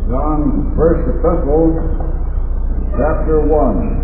John's first epistle, chapter 1.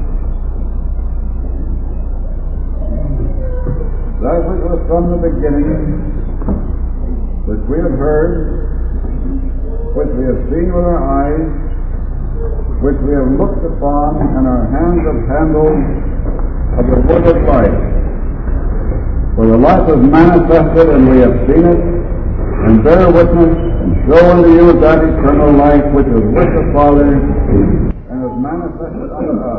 That which was from the beginning, which we have heard, which we have seen with our eyes, which we have looked upon, and our hands have handled of the word of life. For the life is manifested, and we have seen it, and bear witness, and show unto you that eternal life which is with the Father, and is manifested unto us.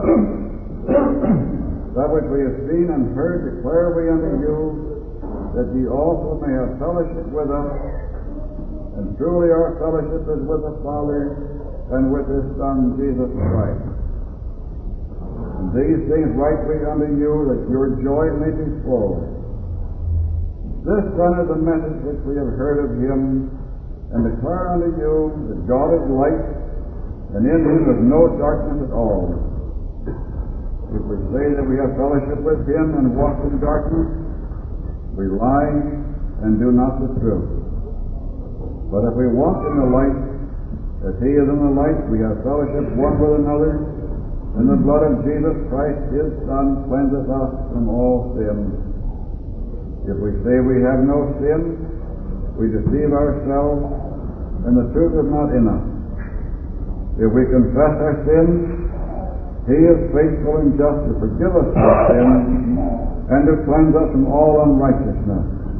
That which we have seen and heard declare we unto you, that ye also may have fellowship with us. And truly our fellowship is with the Father and with His Son, Jesus Christ. And these things write we unto you, that your joy may be full. This then is the message which we have heard of Him, and declare unto you that God is light, and in Him is no darkness at all. If we say that we have fellowship with Him and walk in darkness, we lie and do not the truth. But if we walk in the light, as He is in the light, we have fellowship one with another, and the blood of Jesus Christ, His Son, cleanseth us from all sin. If we say we have no sin, we deceive ourselves, and the truth is not in us. If we confess our sins, He is faithful and just to forgive us our sins and to cleanse us from all unrighteousness.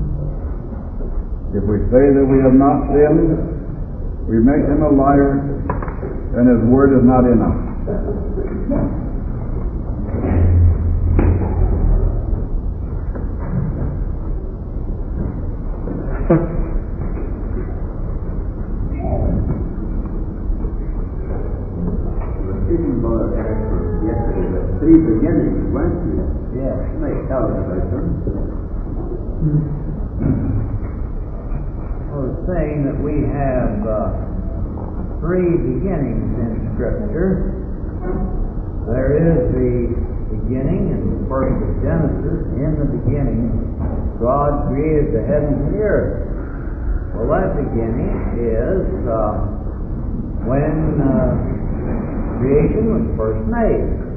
If we say that we have not sinned, we make Him a liar, and His word is not in us. Three beginnings, weren't you? Yes. Make illustration. I was saying that we have three beginnings in Scripture. There is the beginning in the first of Genesis. In the beginning, God created the heavens and the earth. Well, that beginning is when creation was first made.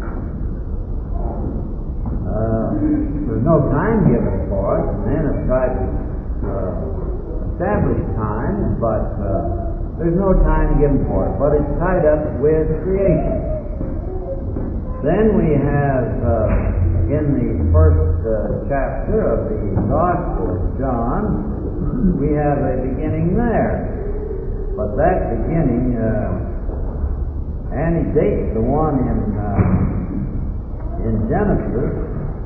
There's no time given for it, and then it's tried to establish time, but there's no time given for it, but it's tied up with creation. Then we have, in the first chapter of the Gospel of John, we have a beginning there. But that beginning antedates the one in Genesis,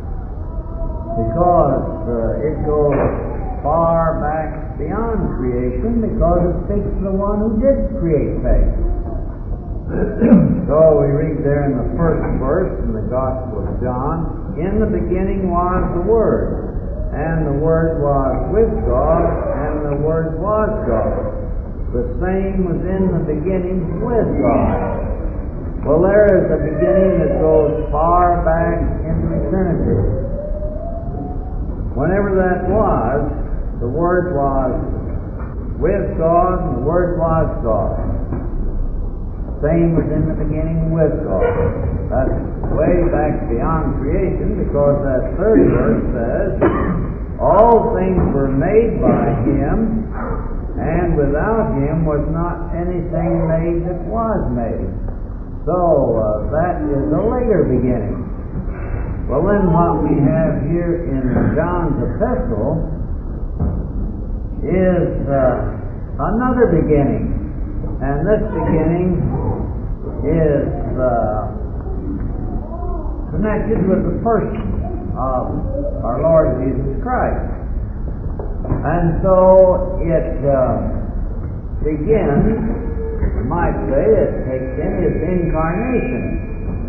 because it goes far back beyond creation, because it speaks to the one who did create things. So we read there in the first verse in the Gospel of John, in the beginning was the Word, and the Word was with God, and the Word was God. The same was in the beginning with God. Well, there is a beginning that goes far back into eternity. Whenever that was, the Word was with God, and the Word was God. Same was in the beginning with God. That's way back beyond creation, because that third verse says, all things were made by Him, and without Him was not anything made that was made. So that is a later beginning. Well, then what we have here in John's epistle is another beginning. And this beginning is connected with the person of our Lord Jesus Christ. And so it begins, you might say, it takes in His incarnation.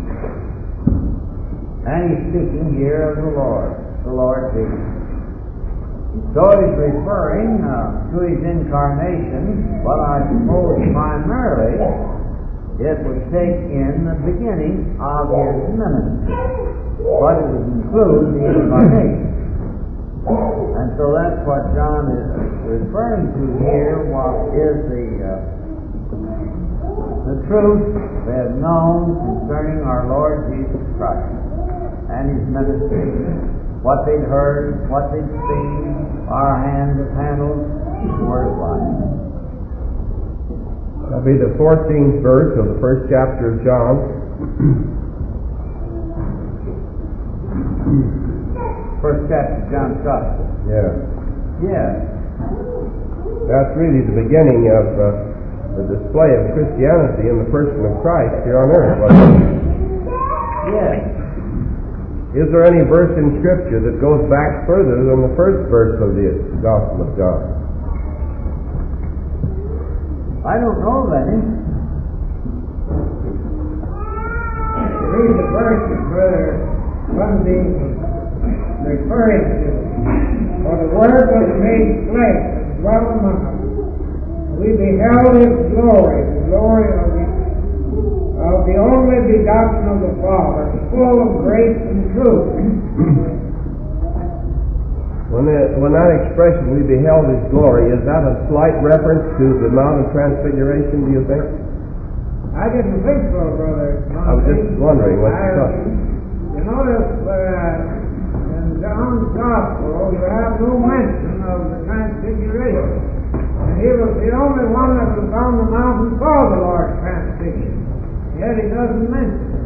And He's speaking here of the Lord Jesus. So He's referring to His incarnation, but I suppose primarily it would take in the beginning of His ministry. But it would include the incarnation. And so that's what John is referring to here, what is the truth they have known concerning our Lord Jesus Christ and His ministry, what they'd heard, what they'd seen, our hands have handled the Word of life. That'll be the 14th verse of the first chapter of John. First chapter of John's Gospel. Yeah. Yes. That's really the beginning of the display of Christianity in the person of Christ here on earth. Yes. Is there any verse in Scripture that goes back further than the first verse of the Gospel of John? I don't know of any. Read the verses, Brother Bundy referring to. For the Word was made flesh and dwelt among us. We beheld His glory, the glory of the only begotten of the Father, full of grace and truth. When that expression, we beheld His glory, is that a slight reference to the Mount of Transfiguration, do you think? I didn't think so, Brother. I was just wondering what you thought. You notice in John's Gospel, you have no mention of the Transfiguration. And he was the only one that was on the mountain for the Lord's Transfiguration. Yet he doesn't mention it.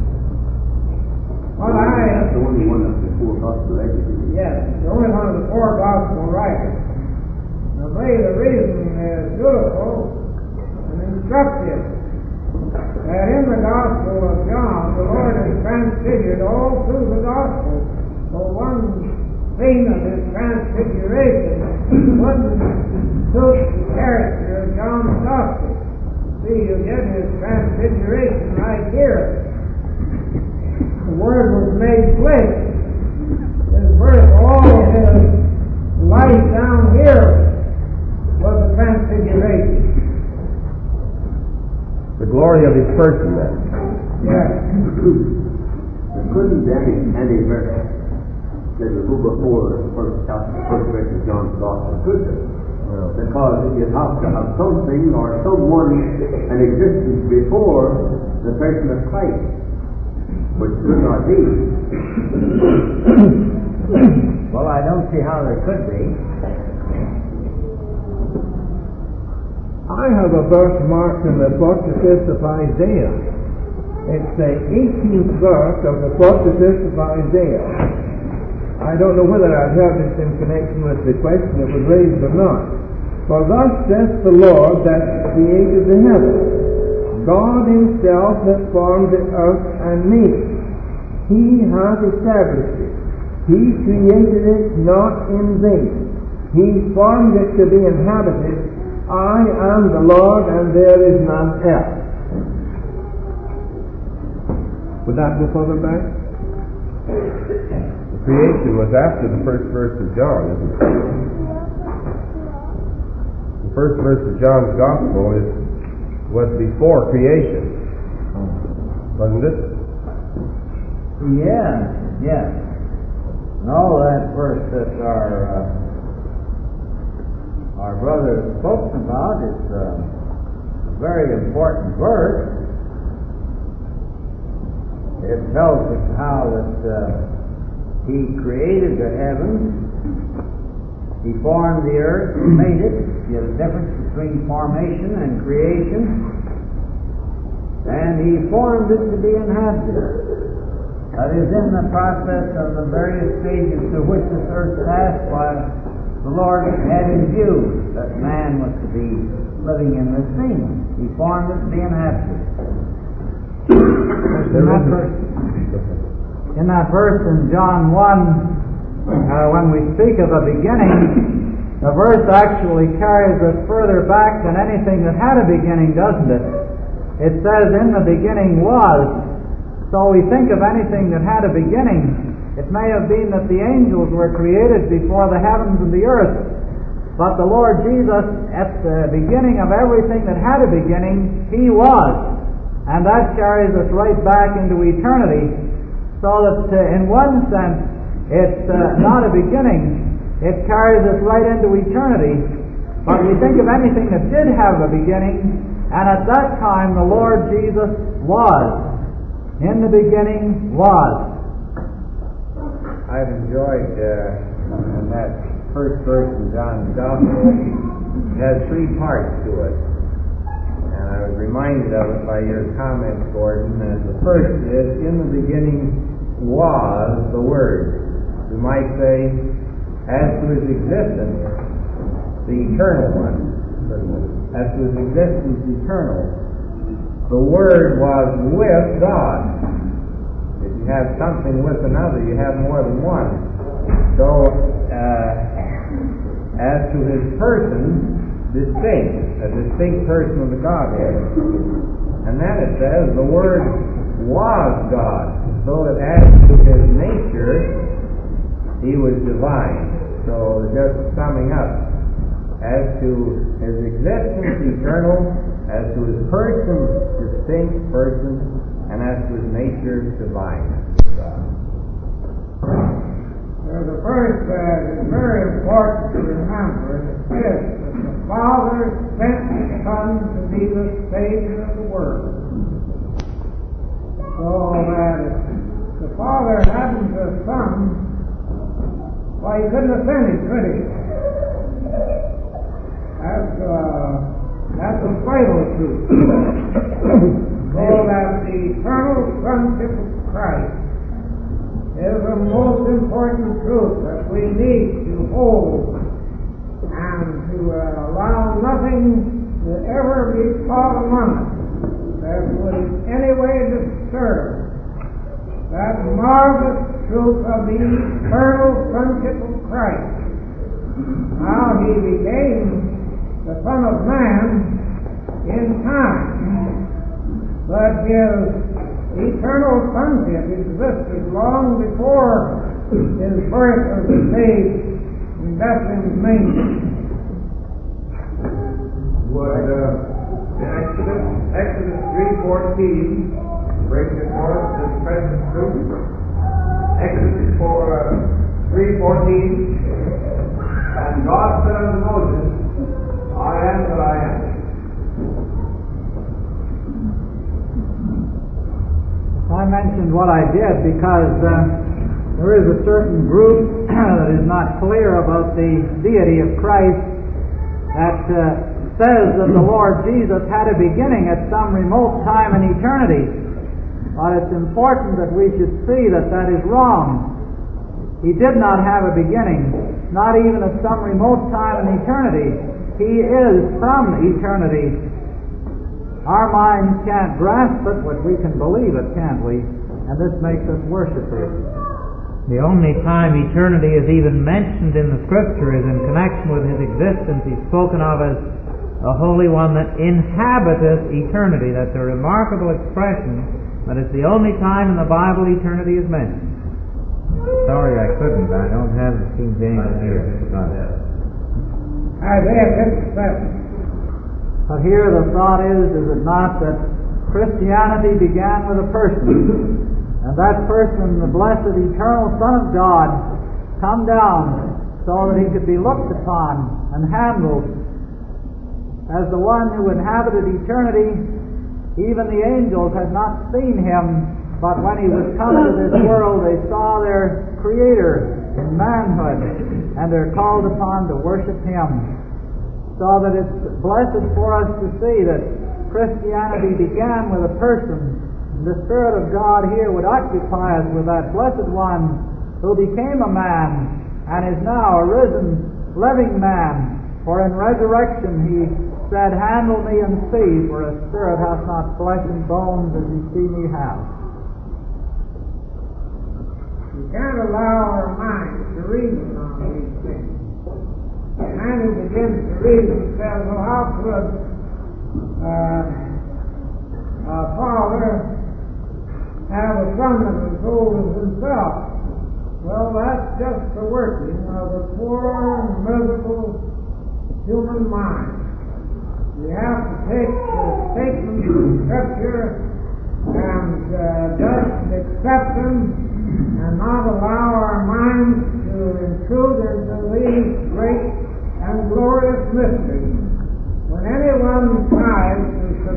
Well, That's the only one of the four gospel writers. yes, the only one of the four gospel writers. Now, the reason is beautiful and instructive. That in the Gospel of John, the Lord is transfigured all through the Gospel. So one scene of His transfiguration wouldn't suit the character of John's Gospel. See, you get His transfiguration right here. The Word was made flesh. His birth, all of His life down here was a transfiguration. The glory of His person, then. Yes. There couldn't be any verse that would go before the first verse of John's Gospel, could there? No. Because you'd have to have something or someone in existence before the person of Christ, which could not be. Well, I don't see how there could be. I have a verse marked in the 45th of Isaiah. It's the 18th verse of the 45th of Isaiah. I don't know whether I've heard this in connection with the question that was raised or not. For thus saith the Lord that created the heavens, God Himself that formed the earth and made it. He hath established it. He created it not in vain. He formed it to be inhabited. I am the Lord, and there is none else. Would that go further back? The creation was after the first verse of John, isn't it? The first verse of John's Gospel was before creation, wasn't it? Yes. No, that verse that our brother has spoken about is a very important verse. It tells us how that He created the heavens, He formed the earth, and made it. There's a difference between formation and creation. And He formed it to be inhabited. That is, in the process of the various stages through which this earth passed, while the Lord had in view that man was to be living in this scene. He formed it to be inhabited. In that verse in John 1, when we speak of a beginning, the verse actually carries us further back than anything that had a beginning, doesn't it? It says, in the beginning was. So we think of anything that had a beginning. It may have been that the angels were created before the heavens and the earth. But the Lord Jesus, at the beginning of everything that had a beginning, He was. And that carries us right back into eternity. So that in one sense, it's not a beginning. It carries us right into eternity. But we think of anything that did have a beginning, And at that time the Lord Jesus was. In the beginning was. I've enjoyed in that first verse in John's Gospel. It has three parts to it. And I was reminded of it by your comment, Gordon. And the first is, in the beginning was the Word. We might say, as to his existence, the eternal one. As to his existence, eternal. The Word was with God. If you have something with another, you have more than one. So, as to his person, distinct, a distinct person of the Godhead. And then it says, the Word was God, so that as to his nature, he was divine. So, just summing up, as to his existence, eternal, as to his person, distinct person, and as to his nature, divine. There's a verse that is very important to remember. It says that the Father sent the Son to be the Savior of the world. So that if the Father hadn't a Son, why, he couldn't have sent him, could he? That's a vital truth. So that the eternal Sonship of Christ is the most important truth that we need to hold and to allow nothing to ever be taught among us that would in any way disturb that marvelous truth of the eternal Sonship of Christ. Now he became the Son of Man in time, but his eternal sonship existed long before his birth of the babe in Bethlehem's manger. Would Exodus 3:14 bring before us this present truth? Exodus 3:14, and God said unto Moses, I am that I am. I mentioned what I did because there is a certain group that is not clear about the deity of Christ that says that the Lord Jesus had a beginning at some remote time in eternity. But it's important that we should see that that is wrong. He did not have a beginning, not even at some remote time in eternity. He is from eternity. Our minds can't grasp it, but we can believe it, can't we? And this makes us worship Him. The only time eternity is even mentioned in the Scripture is in connection with His existence. He's spoken of as the Holy One that inhabiteth eternity. That's a remarkable expression, but it's the only time in the Bible eternity is mentioned. Sorry I couldn't. I don't have the King James here. Isaiah 57. But here the thought is it not, that Christianity began with a person, and that person, the blessed eternal Son of God, come down so that He could be looked upon and handled as the one who inhabited eternity. Even the angels had not seen Him, but when He was come to this world, they saw their Creator in manhood, and they're called upon to worship Him. So that it's blessed for us to see that Christianity began with a person. The Spirit of God here would occupy us with that blessed one who became a man and is now a risen, living man. For in resurrection He said, handle me and see, for a spirit hath not flesh and bones as ye see me have. We can't allow our minds to reason on these things. And he begins to reason and says, well, how could a father have a son that was old as himself? Well, that's just the working of a poor, miserable human mind. We have to take the statements of Scripture and just accept them and not allow our minds to intrude into these great and glorious mysteries. When anyone tries to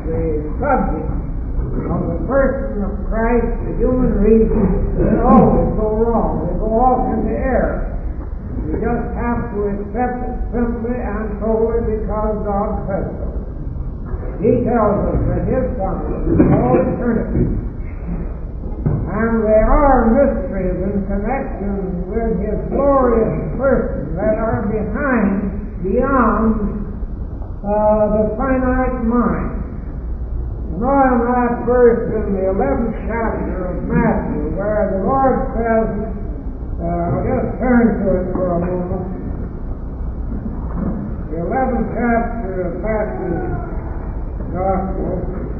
the subject of the person of Christ, the human reason, they always go wrong. They go off into error. You just have to accept it simply and solely because God says so. He tells us that His Son is from all eternity. And there are mysteries in connection with His glorious person that are beyond the finite mind. You know, in that verse in the 11th chapter of Matthew, where the Lord says, I'll just turn to it for a moment. The 11th chapter of Matthew's Gospel,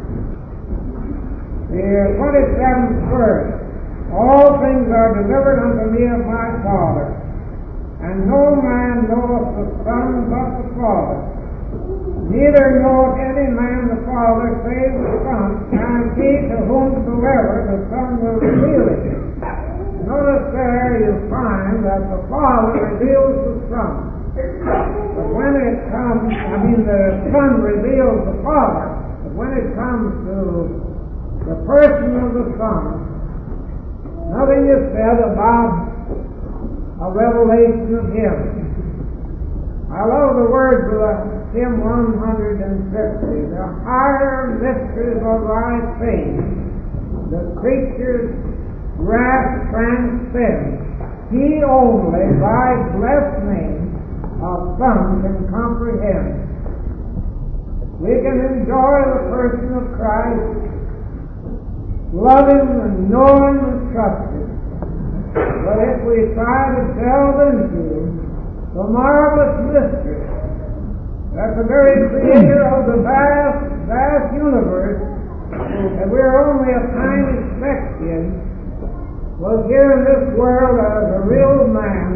the 27th verse. All things are delivered unto me of my Father, and no man knoweth the Son but the Father. Neither knoweth any man the Father save the Son, and he to whomsoever the Son will reveal it. Notice there you find that the Father reveals the Son. But when it comes, the Son reveals the Father, but when it comes to the person of the Son, nothing is said about a revelation of Him. I love the words of Hymn 150. The higher mysteries of thy faith, the creature's wrath transcends. He only thy blessed name of Son can comprehend. We can enjoy the person of Christ, love Him and know Him and trust Him. But if we try to delve into the marvelous mystery that the very Creator of the vast universe, that we're only a tiny speck in, was here in this world as a real man,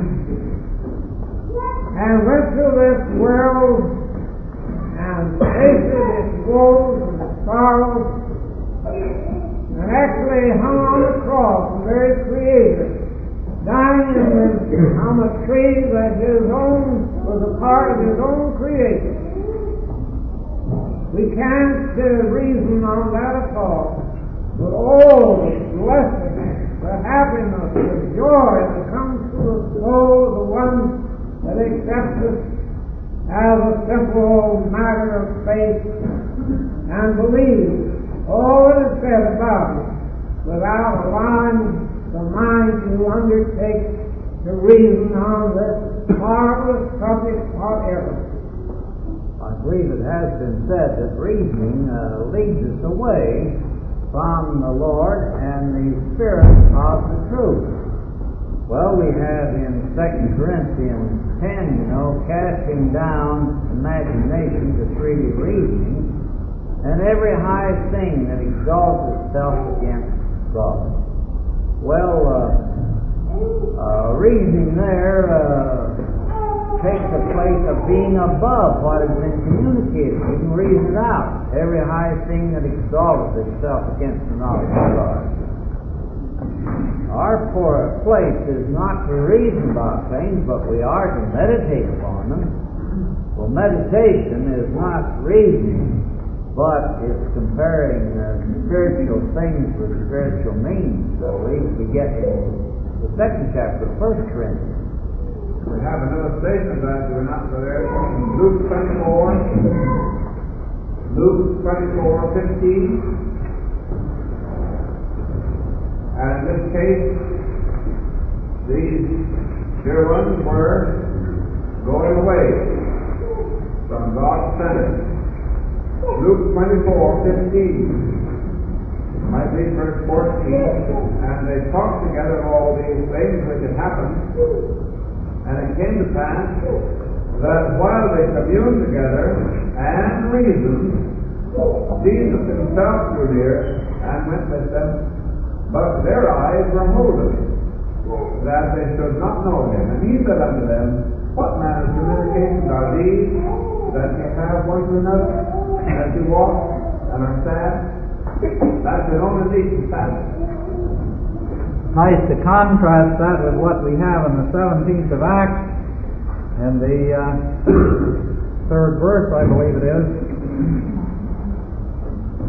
and went through this world and tasted its woes and its sorrows, and actually hung on the cross, the very Creator, dying on a tree that was a part of His own creation. We can't reason on that at all, but oh, the blessing, the happiness, the joy that comes to the soul of the one that accepts it as a simple matter of faith and believes all that is said about it without allowing the mind to undertake to reason on this marvelous subject whatever. I believe it has been said that reasoning leads us away from the Lord and the Spirit of the truth. Well, we have in 2 Corinthians 10, casting down imagination, that's really reasoning, and every high thing that exalts itself against God. Well, reasoning there takes the place of being above what has been communicated. You can reason it out. Every high thing that exalts itself against the knowledge of God. Our place is not to reason about things, but we are to meditate upon them. Well, meditation is not reasoning, but it's comparing spiritual things with spiritual means. So we get in the 2nd chapter of 1 Corinthians. We have another statement that we're not so there in Luke 24. Luke 24:15. And in this case, these dear ones were going away from God's center. Luke 24:15. Might read verse 14. And they talked together all these things which had happened. And it came to pass that while they communed together and reasoned, Jesus himself drew near and went with them, but their eyes were holden, that they should not know him. And he said unto them, What manner of communications are these that you have one to another as you walk and are sad? That's an only decent passage. Nice to contrast that with what we have in the 17th of Acts and the 3rd verse, I believe it is.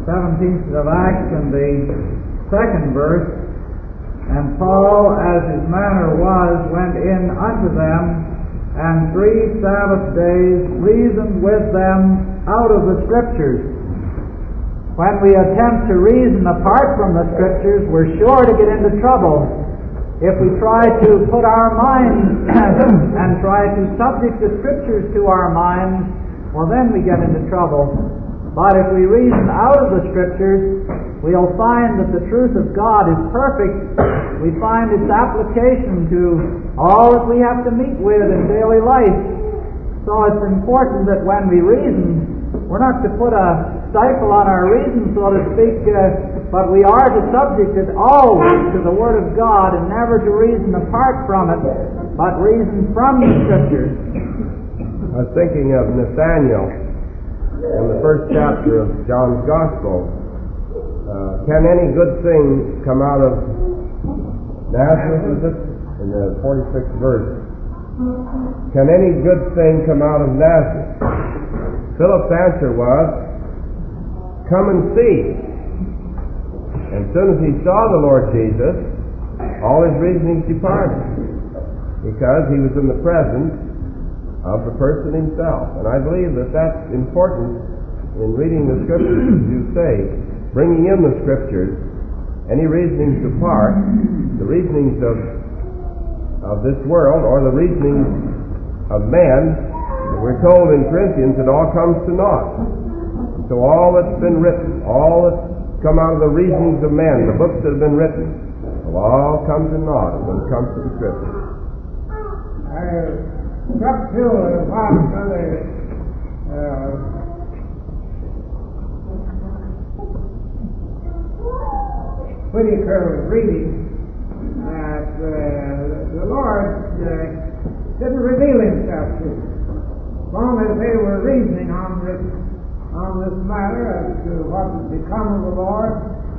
17th of Acts and the 2nd verse. And Paul, as his manner was, went in unto them, and 3 Sabbath days reasoned with them out of the Scriptures. When we attempt to reason apart from the Scriptures, we're sure to get into trouble. If we try to put our minds and try to subject the Scriptures to our minds, well, then we get into trouble. But if we reason out of the Scriptures, we'll find that the truth of God is perfect. We find its application to all that we have to meet with in daily life. So it's important that when we reason, we're not to put a stifle on our reason, so to speak, but we are to subject it always to the Word of God and never to reason apart from it, but reason from the Scriptures. I was thinking of Nathaniel in the 1st chapter of John's Gospel. Can any good thing come out of Nazareth? Is it? In the 46th verse. Can any good thing come out of Nazareth? Philip's answer was, come and see. And as soon as he saw the Lord Jesus, all his reasonings departed, because he was in the presence of the person himself. And I believe that that's important in reading the Scriptures, as you say, bringing in the Scriptures, any reasonings apart, the reasonings of this world, or the reasonings of man. We're told in Corinthians it all comes to naught. And so all that's been written, all that's come out of the reasonings of men, the books that have been written, will all come to naught when it comes to the Scriptures. Struck to what Brother Whitaker was reading, that the Lord didn't reveal himself to them. As long as they were reasoning on this matter as to what would become of the Lord,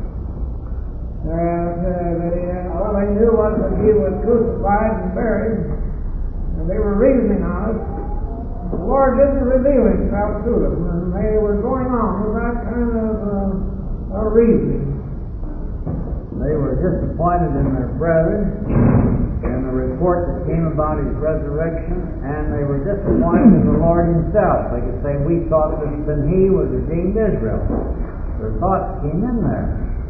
all they knew was that he was crucified and buried, and they were reasoning on it. The Lord didn't reveal himself to them, and they were going on with that kind of reasoning. They were disappointed in their brethren in the report that came about his resurrection, and they were disappointed in the Lord himself. They could say, we thought that he was redeemed Israel. Their thoughts came in there.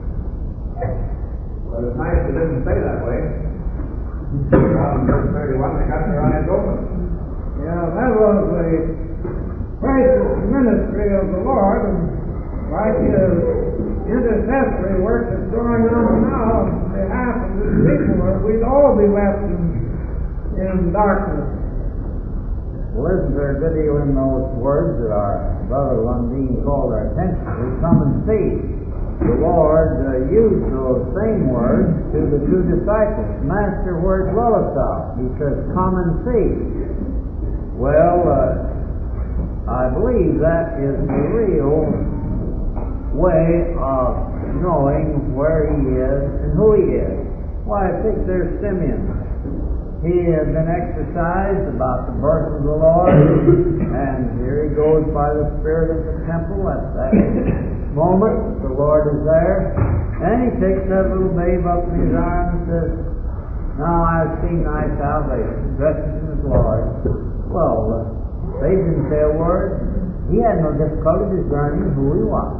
Well, it's nice it didn't stay that way. Around verse 31, they got their eyes open. Yeah, that was the precious ministry of the Lord, and like his intercessory work that's going on now on behalf of this people, or we'd all be left in darkness. Well, isn't there a good deal in those words that our brother Lundeen called our attention to? Come and see. The Lord used those same words to the two disciples. Master, where dwellest thou? He says, come and see. Well, I believe that is the real way of knowing where he is and who he is. Why, I think there's Simeon. He had been exercised about the birth of the Lord, and here he goes by the Spirit of the temple at that moment. The Lord is there, and he takes that little babe up in his arms and says, now I've seen thy salvation, dresses in his glory. Well, they didn't say a word. He had no difficulty discerning who he was.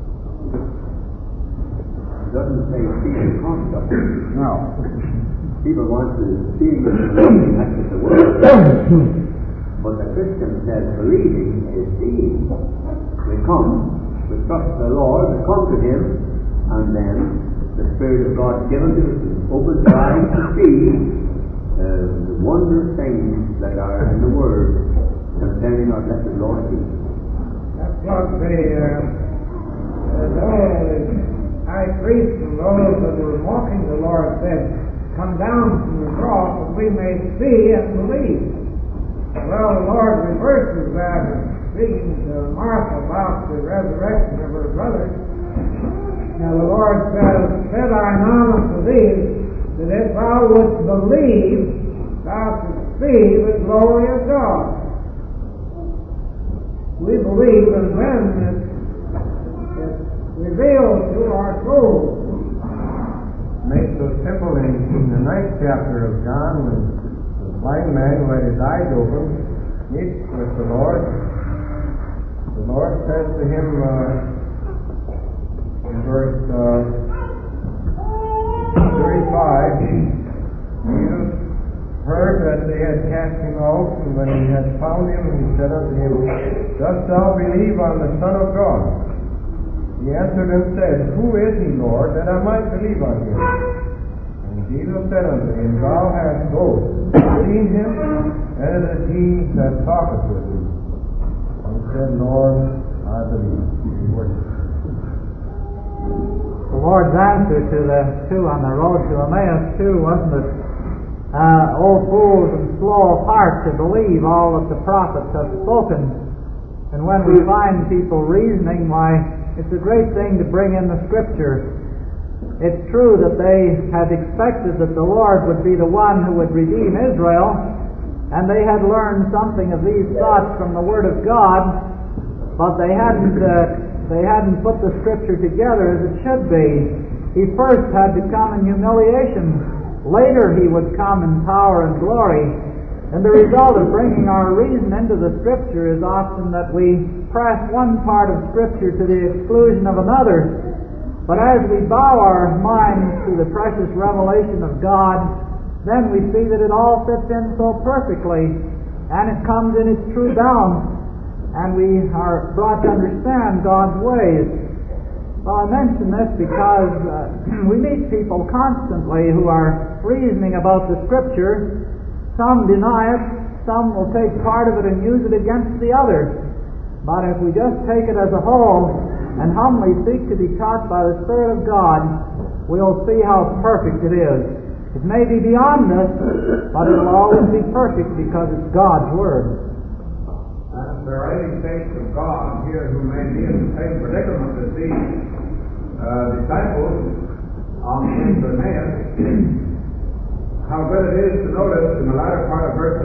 It doesn't say see the concept. No. People want to see it and that's what the word says. But the Christian says believing is seeing. We come, we trust the Lord, we come to him, and then the Spirit of God given to us opens our eyes to see the wondrous things that are in the Word concerning our blessed Lord Jesus. That's what the high priest and those that were mocking the Lord said, come down from the cross that we may see and believe. Well, the Lord reverses that, speaking to Martha about the resurrection of her brother. Now the Lord said I now unto thee, that if thou wouldst believe, thou shouldst see the glory of God. We believe, and then revealed to our souls. Made so simple in the 9th chapter of John, when the blind man who had his eyes open meets with the Lord. The Lord says to him in verse 35, Jesus heard that they had cast him out, and when he had found him, he said unto him, Dost thou believe on the Son of God? He answered and said, Who is he, Lord, that I might believe on him? And Jesus said unto him, Thou hast both seen him, and it is he that talketh with thee. And he said, Lord, I believe. He worshiped. The Lord's answer to the two on the road to Emmaus too, wasn't it? O fools and slow of heart to believe all that the prophets have spoken. And when we find people reasoning, why, it's a great thing to bring in the Scripture. It's true that they had expected that the Lord would be the one who would redeem Israel, and they had learned something of these thoughts from the Word of God, but they hadn't put the Scripture together as it should be. He first had to come in humiliation. Later he would come in power and glory. And the result of bringing our reason into the Scripture is often that we press one part of Scripture to the exclusion of another. But as we bow our minds to the precious revelation of God, then we see that it all fits in so perfectly, and it comes in its true balance, and we are brought to understand God's ways. Well, I mention this because we meet people constantly who are reasoning about the Scripture. Some deny it, some will take part of it and use it against the other. But if we just take it as a whole and humbly seek to be taught by the Spirit of God, we'll see how perfect it is. It may be beyond this, but it'll always be perfect because it's God's Word. If there are any saints of God here who may be in the same predicament as these disciples on the way to Emmaus, how good it is to notice in the latter part of verse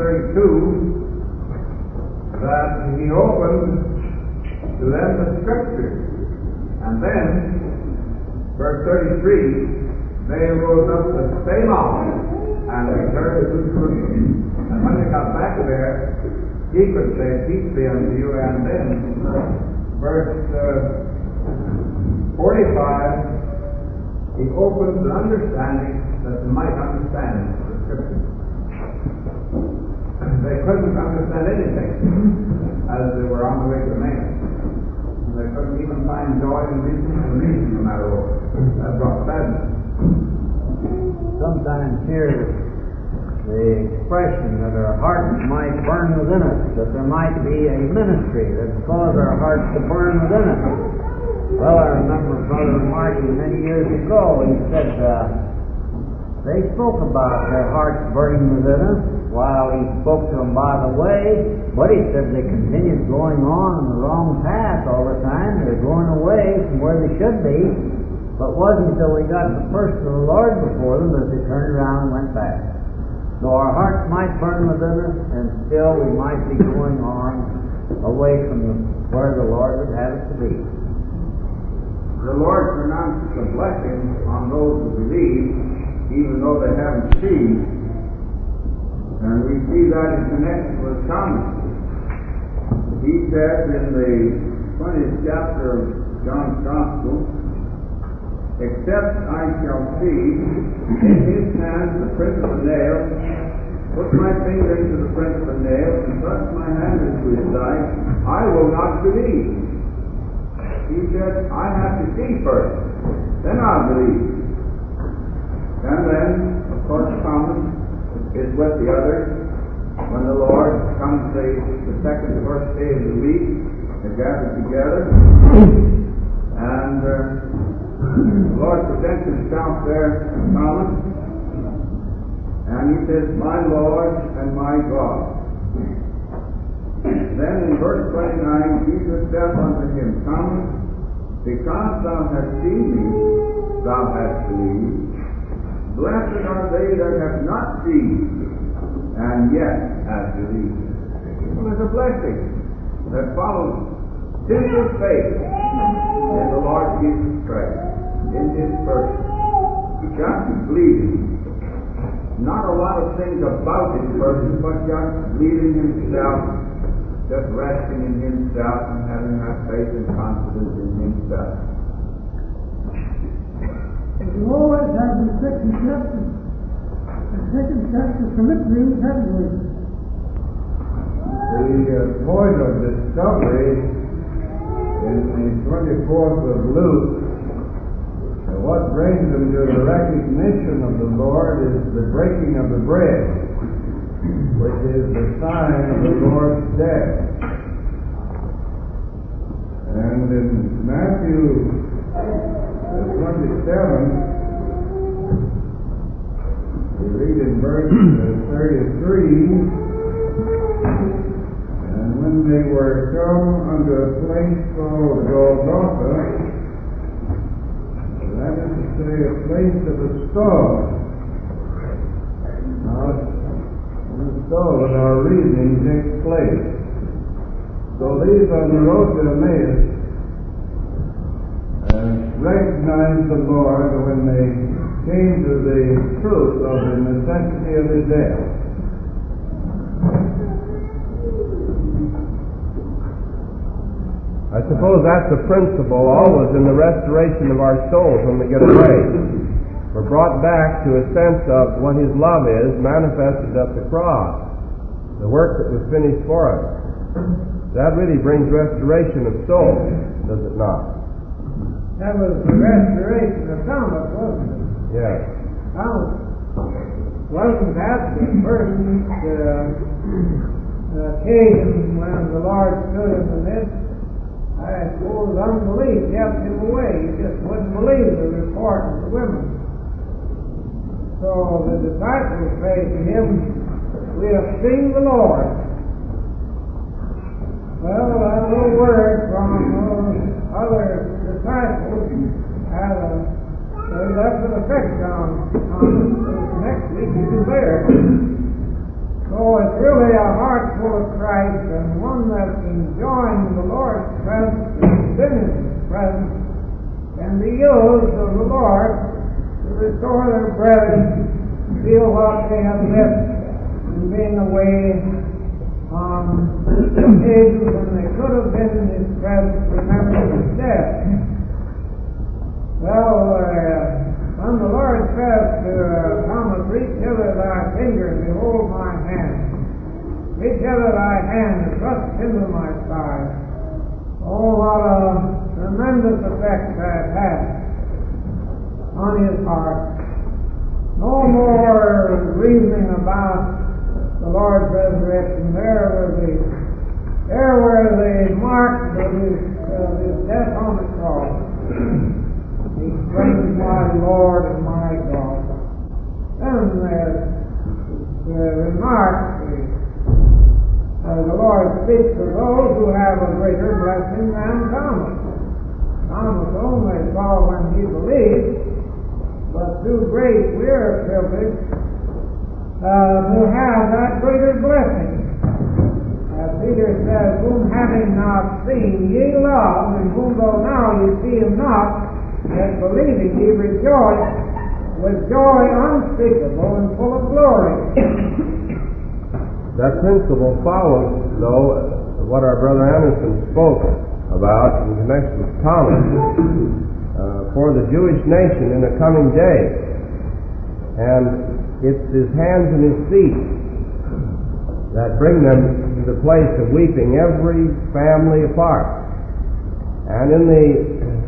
32 that he opened to them the Scripture. And then, verse 33, they rose up the same hour and returned to Jerusalem. And when they got back there, he could say, Peace be unto you. And then, verse 45, he opens the understanding that they might understand the Scripture. They couldn't understand anything as they were on the way to Emmaus. They couldn't even find joy and reason no matter what. That brought sadness. Sometimes hear the expression that our hearts might burn within us, that there might be a ministry that cause our hearts to burn within us. Well, I remember Brother remarking many years ago, he said, they spoke about their hearts burning within us while he spoke to them by the way, but he said they continued going on the wrong path all the time. They're going away from where they should be, but it wasn't until we got the person of the Lord before them that they turned around and went back. So our hearts might burn within us, and still we might be going on away from where the Lord would have us to be. The Lord pronounced a blessing on those who believe, even though they haven't seen. And we see that in connection with Thomas. He says in the 20th chapter of John's Gospel, Except I shall see in his hands the print of the nail, put my finger into the print of the nail, and thrust my hand into his side, I will not believe. He said, I have to see first, then I'll believe. And then, of course, Thomas is with the others when the Lord comes the second, first day of the week. They're gathered together, and the Lord presents himself there to Thomas, and he says, My Lord and my God. Then in verse 29, Jesus said unto him, Thomas, because thou hast seen me, thou hast believed. Blessed are they that have not seen, and yet have believed. Well, there's a blessing that follows simple faith in the Lord Jesus his person. Just believing. Not a lot of things about his person, but just believing himself, just resting in himself and having that faith and confidence in himself. You always have the second chapter. The second chapter Philippians heavenward. The point of discovery in the 24th of Luke, and what brings them to the recognition of the Lord is the breaking of the bread, which is the sign of the Lord's death. And in Matthew 27, we read in verse 33, and when they were come unto a place called Golgotha, that is to say, a place of a stall. Now, in a stall that our reasoning takes place. So these on the road to Emmaus recognized the Lord when they came to the truth of the necessity of his death. I suppose that's the principle always in the restoration of our souls when we get away. We're brought back to a sense of what his love is manifested at the cross, the work that was finished for us. That really brings restoration of soul, does it not? That was the restoration of Thomas, wasn't it? Yes. Thomas wasn't that the first occasion when the Lord stood in the midst? I suppose unbelief kept him away. He just wouldn't believe the report of the women. So the disciples say to him, "We have seen the Lord." Well, that little word from those other disciples had left an effect on the next week he was there. So it's really a heart full of Christ and one that's enjoying the Lord's presence and been in His presence and be used of the Lord to restore their brethren, feel what they have missed in being away on occasions when they could have been in His presence, remembering His death. Well, when the Lord says to Thomas, "Reach hither thy finger and behold my hand. Reach hither thy hand and thrust into my side." Oh, what a tremendous effect that had on his heart. No more reasoning about the Lord's resurrection. There were the marks of his death on the cross. He exclaimed, "My Lord and my God." Then there's the remark, the Lord speaks to those who have a greater blessing than Thomas. Thomas only saw when he believed, but through grace we are privileged to have that greater blessing. As Peter says, "Whom having not seen ye love, and whom though now ye see him not, yet believing ye rejoice with joy unspeakable and full of glory." That principle follows, though, what our brother Anderson spoke about in connection with Thomas for the Jewish nation in the coming day. And it's his hands and his feet that bring them to the place of weeping every family apart. And in the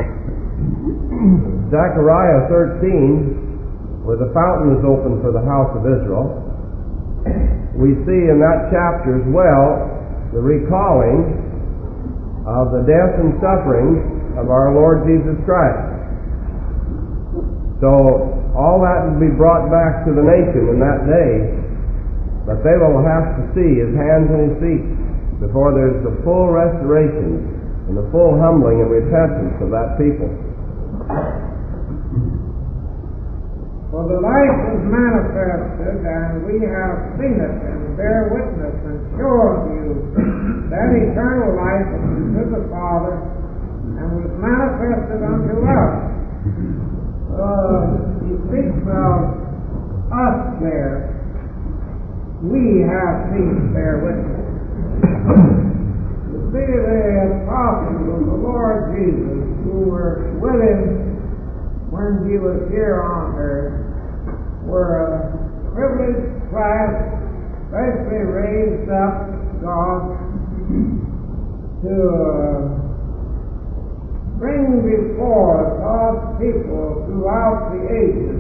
Zechariah 13, where the fountain is open for the house of Israel, we see in that chapter as well the recalling of the death and suffering of our Lord Jesus Christ. So all that will be brought back to the nation in that day, but they will have to see his hands and his feet before there's the full restoration and the full humbling and repentance of that people. For the life was manifested, and we have seen it, and bear witness, and show unto you that eternal life which is with the Father, and was manifested unto us. we have peace bear witness. You see, the apostles of the Lord Jesus, who were with him when he was here on earth, were a privileged class, especially raised up God to bring before God's people throughout the ages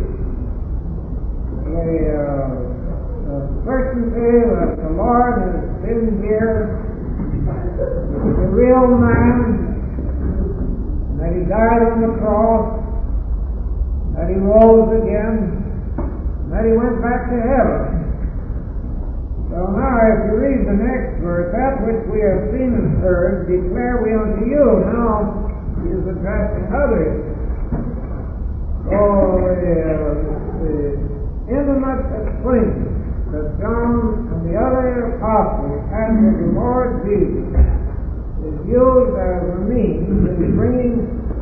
a certainty that the Lord has been here, the real man, and that he died on the cross, that he rose again, and that he went back to heaven. So now, if you read the next verse, that which we have seen and heard, declare we unto you. Now, he is addressing others. So, the intimate acquaintance that John and the other apostles had with the Lord Jesus is used as a means in bringing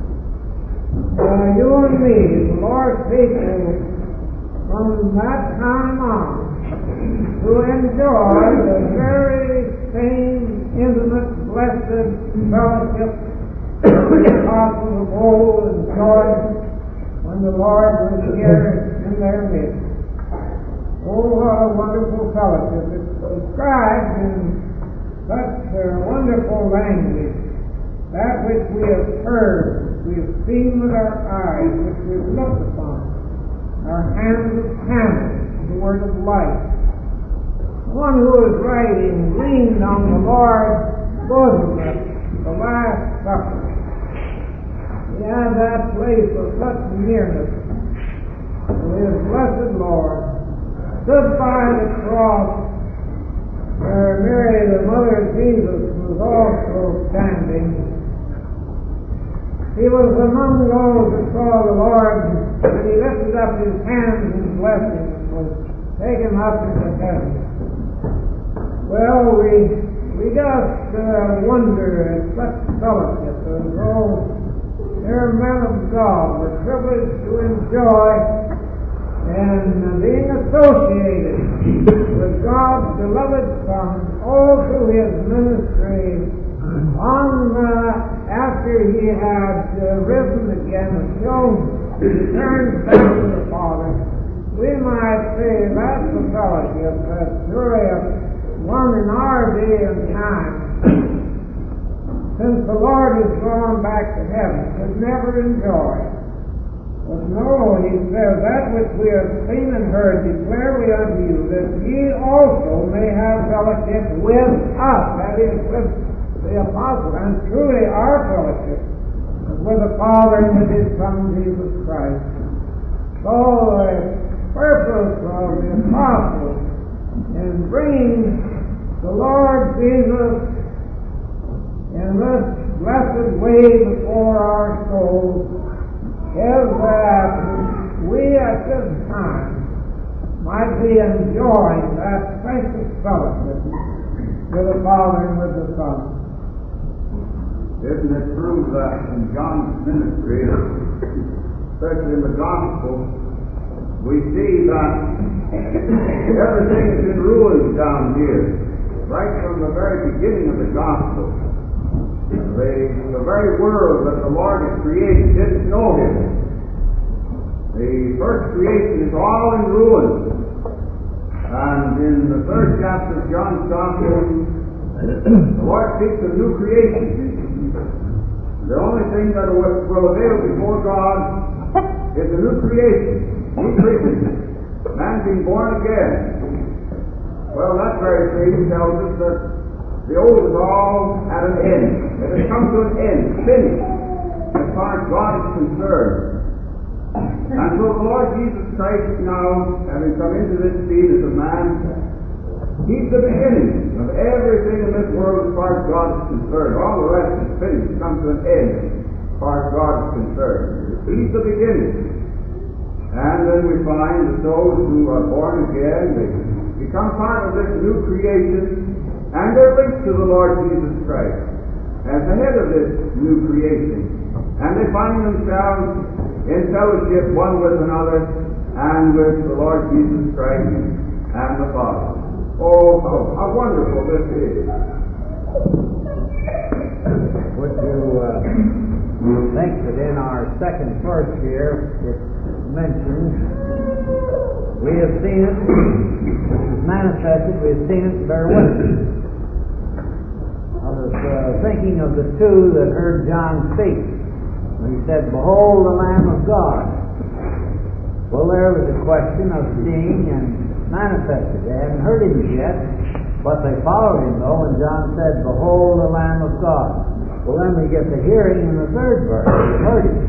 you and me, the Lord's people, from that time on, to enjoy the very same intimate, blessed fellowship the apostles of old enjoyed when the Lord was here in their midst. Oh, what a wonderful fellowship. It's described in such wonderful language. That which we have heard, we have seen with our eyes, which we have looked upon. Our hands have handled the word of life. The one who is writing leaned on the Lord's bosom at the Last Supper. He had that place of such nearness to his blessed Lord. Stood by the cross where Mary, the mother of Jesus, was also standing. He was among those that saw the Lord, and he lifted up his hands in blessing and was taken up into heaven. Well, we just wonder at such fellowship as those dear men of God were privileged to enjoy, and being associated with God's beloved Son all through his ministry after he had risen again and shown returned back to the Father. We might say that's the fellowship that surely one in our day and time, since the Lord has gone back to heaven, could never enjoy. But no, he says, that which we have seen and heard declare we unto you, that ye also may have fellowship with us, that is, with the apostles, and truly our fellowship is with the Father and with his Son, Jesus Christ. So the purpose of the apostles in bringing the Lord Jesus in this blessed way before our souls is that we at this time might be enjoying that precious fellowship with the Father and with the Son. Isn't it true that in John's ministry, especially in the Gospel, we see that everything is in ruins down here, right from the very beginning of the Gospel. The very world that the Lord had created didn't know him. The first creation is all in ruins. And in the third chapter of John's Gospel, the Lord speaks of new creation. The only thing that will avail before God is a new creation, new creation, man being born again. Well, that very thing tells us that the old is all at an end. It has come to an end, finished, as far as God is concerned. And so the Lord Jesus Christ now, having come into this scene as a man, he's the beginning of everything in this world as far as God is concerned. All the rest is finished, come to an end as far as God is concerned. He's the beginning. And then we find that those who are born again, they become part of this new creation, and they're linked to the Lord Jesus Christ as the head of this new creation. And they find themselves in fellowship one with another and with the Lord Jesus Christ and the Father. Oh, how wonderful this is. Would you think that in our second verse here it's mentioned, we have seen it, this is manifested, we have seen it and bear witness. I was thinking of the two that heard John speak. He said, "Behold the Lamb of God." Well, there was a question of seeing and manifested. They hadn't heard him yet, but they followed him though, and John said, "Behold the Lamb of God." Well, then we get the hearing in the third verse. We heard him.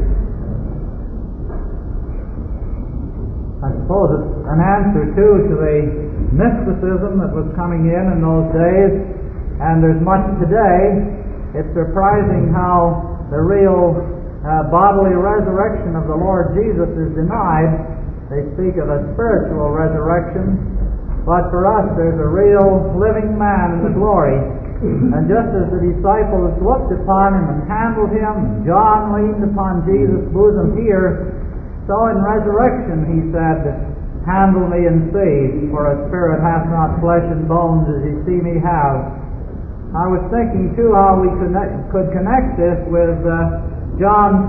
I suppose it's an answer too to the mysticism that was coming in those days, and there's much today. It's surprising how the real bodily resurrection of the Lord Jesus is denied. They speak of a spiritual resurrection, but for us there's a real living man in the glory. And just as the disciples looked upon him and handled him, and John leaned upon Jesus' bosom here, so in resurrection he said, "Handle me and see, for a spirit hath not flesh and bones as ye see me have." I was thinking too how we could connect this with John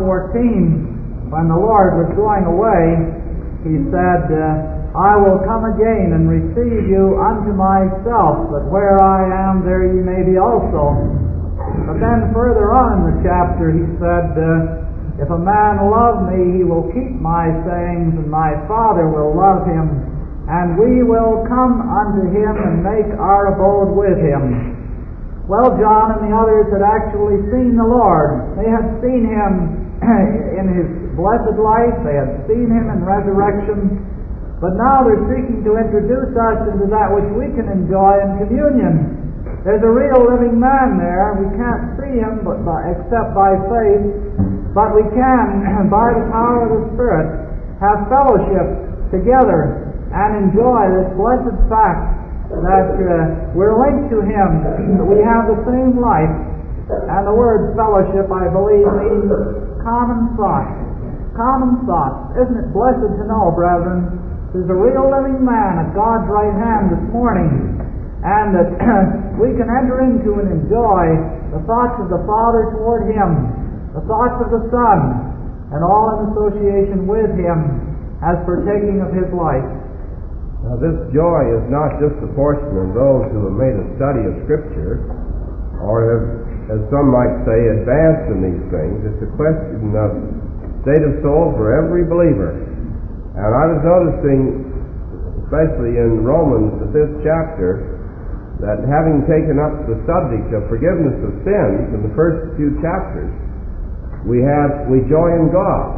14, when the Lord was going away. He said, "I will come again and receive you unto myself, that where I am, there ye may be also." But then further on in the chapter he said, "If a man love me, he will keep my sayings, and my Father will love him, and we will come unto him and make our abode with him." Well, John and the others had actually seen the Lord. They had seen him in his blessed life. They had seen him in resurrection. But now they're seeking to introduce us into that which we can enjoy in communion. There's a real living man there. We can't see him except by faith, but we can, by the power of the Spirit, have fellowship together and enjoy this blessed fact that we're linked to him, that we have the same life. And the word fellowship, I believe, means common thought. Common thought. Isn't it blessed to know, brethren, there's a real living man at God's right hand this morning, and that we can enter into and enjoy the thoughts of the Father toward him, the thoughts of the Son, and all in association with him as partaking of his life. Now, this joy is not just the portion of those who have made a study of Scripture, or have, as some might say, advanced in these things. It's a question of state of soul for every believer. And I was noticing, especially in Romans, the 5th chapter, that having taken up the subject of forgiveness of sins in the first few chapters, we joy in God.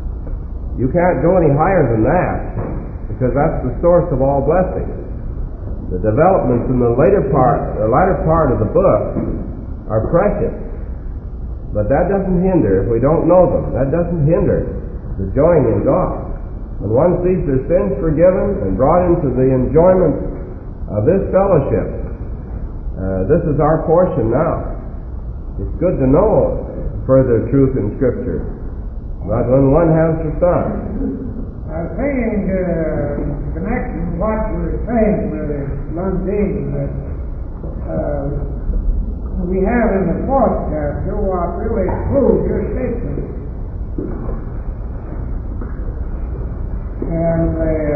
You can't go any higher than that, because that's the source of all blessings. The developments in the latter part of the book are precious, but that doesn't hinder, if we don't know them, that doesn't hinder the joying in God. When one sees their sins forgiven and brought into the enjoyment of this fellowship, this is our portion now. It's good to know further truth in Scripture, but when one has the Son. I was saying, in connection with what you were saying, Brother Lundin, that we have in the 4th chapter what really proves your statement. And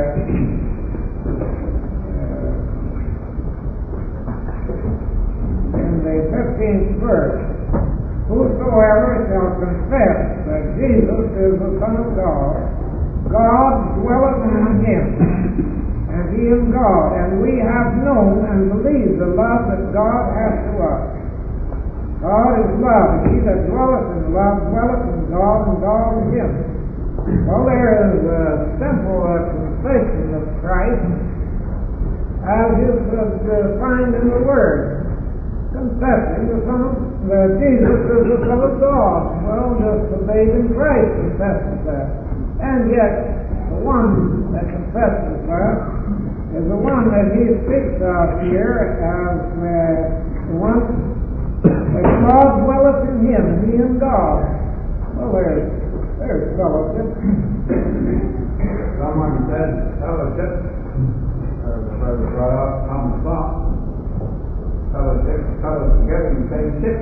in the 15th verse, "Whosoever shall confess that Jesus is the Son of God, God dwelleth in him, and he in God. And we have known and believed the love that God hath to us. God is love, and he that dwelleth in love dwelleth in God, and God in him." Well, there is a simple confession of Christ, as you could find in the Word. Confessing that Jesus is the Son of God. Well, just the babe in Christ confesses that. And yet, the one that confesses that is the one that he speaks of here as the one that God dwelleth in him, and he in God. Well, there's fellowship. Someone said fellowship, I was brought up common thought. Fellowship, fellows together in the same ship.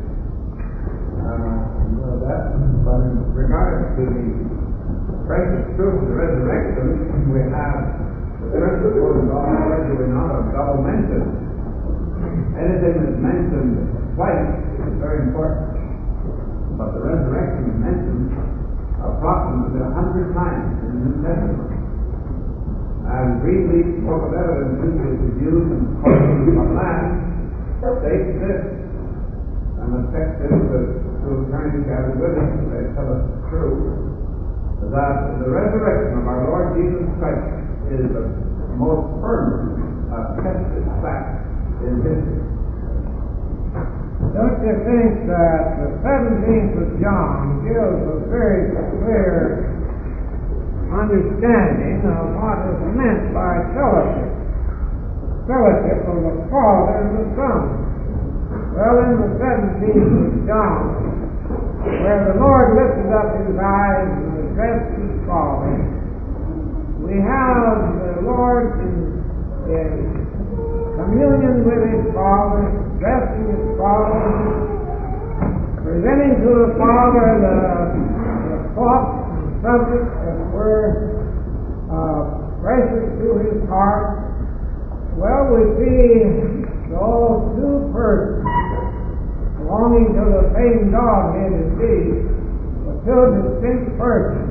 You know that. But in regard to the precious truth of the resurrection, we have the principle of already not of double mention. Anything that's mentioned twice is very important. But the resurrection is mentioned approximately 100 times in the New Testament. And briefly, book of evidences is used in quoting from land states this, and the text is that two attorneys gathered with us, they tell us the truth, that the resurrection of our Lord Jesus Christ is the most firm, tested fact in history. Don't you think that the 17th of John gives a very clear understanding of what is meant by fellowship? Fellowship of the Father and the Son. Well, in the 17th of John, where the Lord lifted up his eyes and addressed his Father, we have the Lord in communion with his Father, addressing his Father, presenting to the Father the thoughts and subjects that were precious to his heart. Well, we see those two persons belonging to the same Godhead indeed, but two distinct persons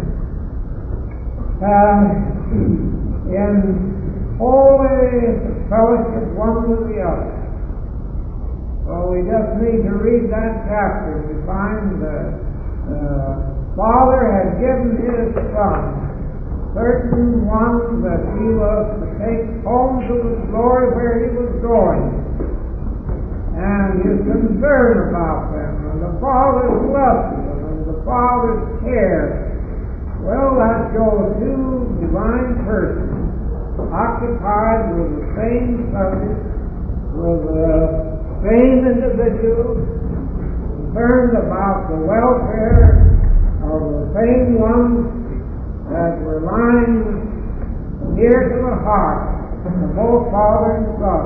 in holy fellowship one with the other. So we just need to read that chapter to find the Father had given his Son certain ones that he was to take home to the glory where he was going, and his concern about them, and the Father's love for them, and the Father's care. Well, that shows two divine persons occupied with the same subject, with the same individuals, concerned about the welfare of the same ones that were lying near to the heart of both Father and Son.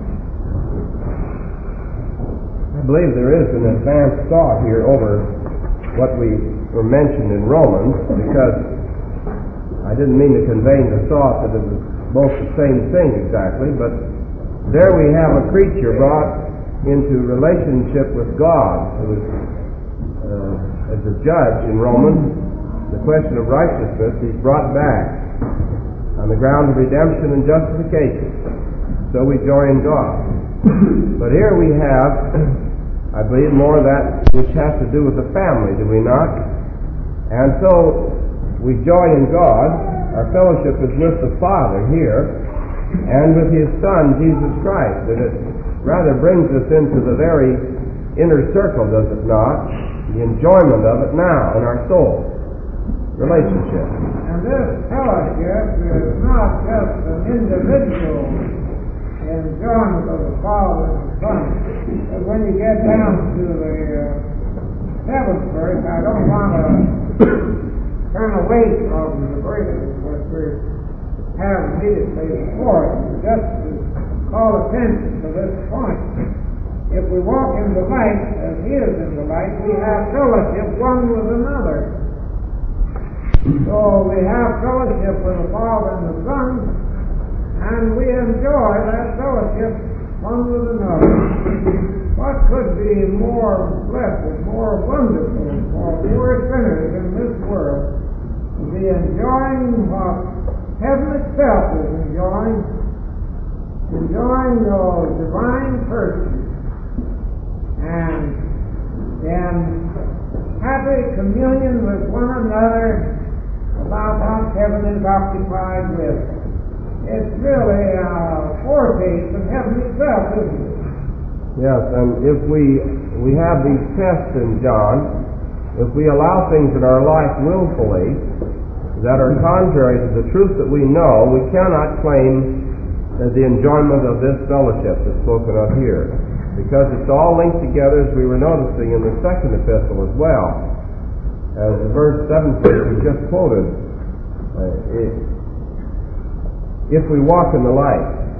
I believe there is an advanced thought here over what we were mentioned in Romans, because I didn't mean to convey the thought that it was both the same thing exactly, but there we have a creature brought into relationship with God, who is as a judge in Romans. The question of righteousness, he's brought back on the ground of redemption and justification. So we join God. But here we have, I believe, more of that which has to do with the family, do we not? And so we join in God. Our fellowship is with the Father here and with his Son, Jesus Christ. And it rather brings us into the very inner circle, does it not? The enjoyment of it now in our soul. Relationship. And this fellowship is not just an individual enjoyment of the Father and the Son. But when you get down to the 7th verse, I don't want to turn away from the verses that we have immediately before it, just to call attention to this point. If we walk in the light, as he is in the light, we have fellowship one with another. So we have fellowship with the Father and the Son, and we enjoy that fellowship one with another. What could be more blessed, more wonderful for poor sinners in this world to be enjoying what heaven itself is enjoying those divine persons, and in happy communion with one another about what heaven is occupied with. It's really a foretaste of heaven itself, isn't it? Yes, and if we have these tests in John, if we allow things in our life willfully that are contrary to the truth that we know, we cannot claim the enjoyment of this fellowship that's spoken of here, because it's all linked together, as we were noticing in the second epistle as well. As verse 17 we just quoted, if we walk in the light,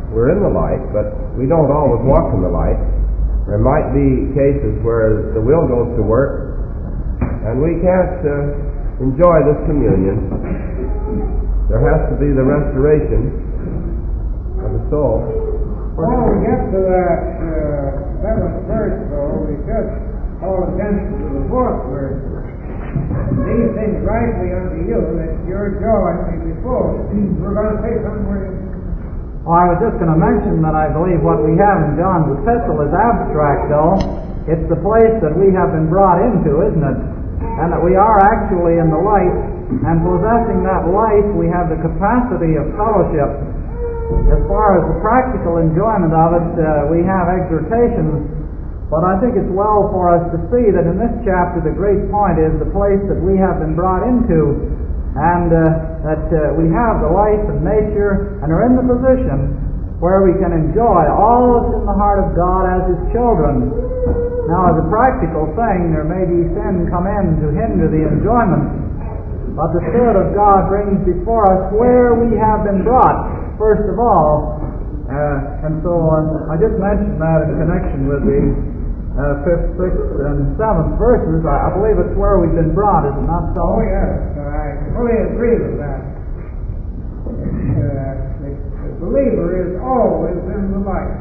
we're in the light, but we don't always walk in the light. There might be cases where the will goes to work, and we can't enjoy this communion. There has to be the restoration of the soul. Before we get to that 7th verse, though, we should call attention to the 4th verse. These things rightly unto you, that your joy may be full. We're going to say something where you... Well, I was just going to mention that I believe what we have in John's epistle is abstract, though. It's the place that we have been brought into, isn't it? And that we are actually in the light, and possessing that light, we have the capacity of fellowship. As far as the practical enjoyment of it, we have exhortations, but I think it's well for us to see that in this chapter the great point is the place that we have been brought into, and that we have the life and nature and are in the position where we can enjoy all that's in the heart of God as His children. Now, as a practical thing, there may be sin come in to hinder the enjoyment, but the Spirit of God brings before us where we have been brought, first of all. And so I just mentioned that in connection with the 5th, 6th, and 7th verses. I believe it's where we've been brought, is it not so? Oh, yes. I fully agree with that. The believer is always in the light.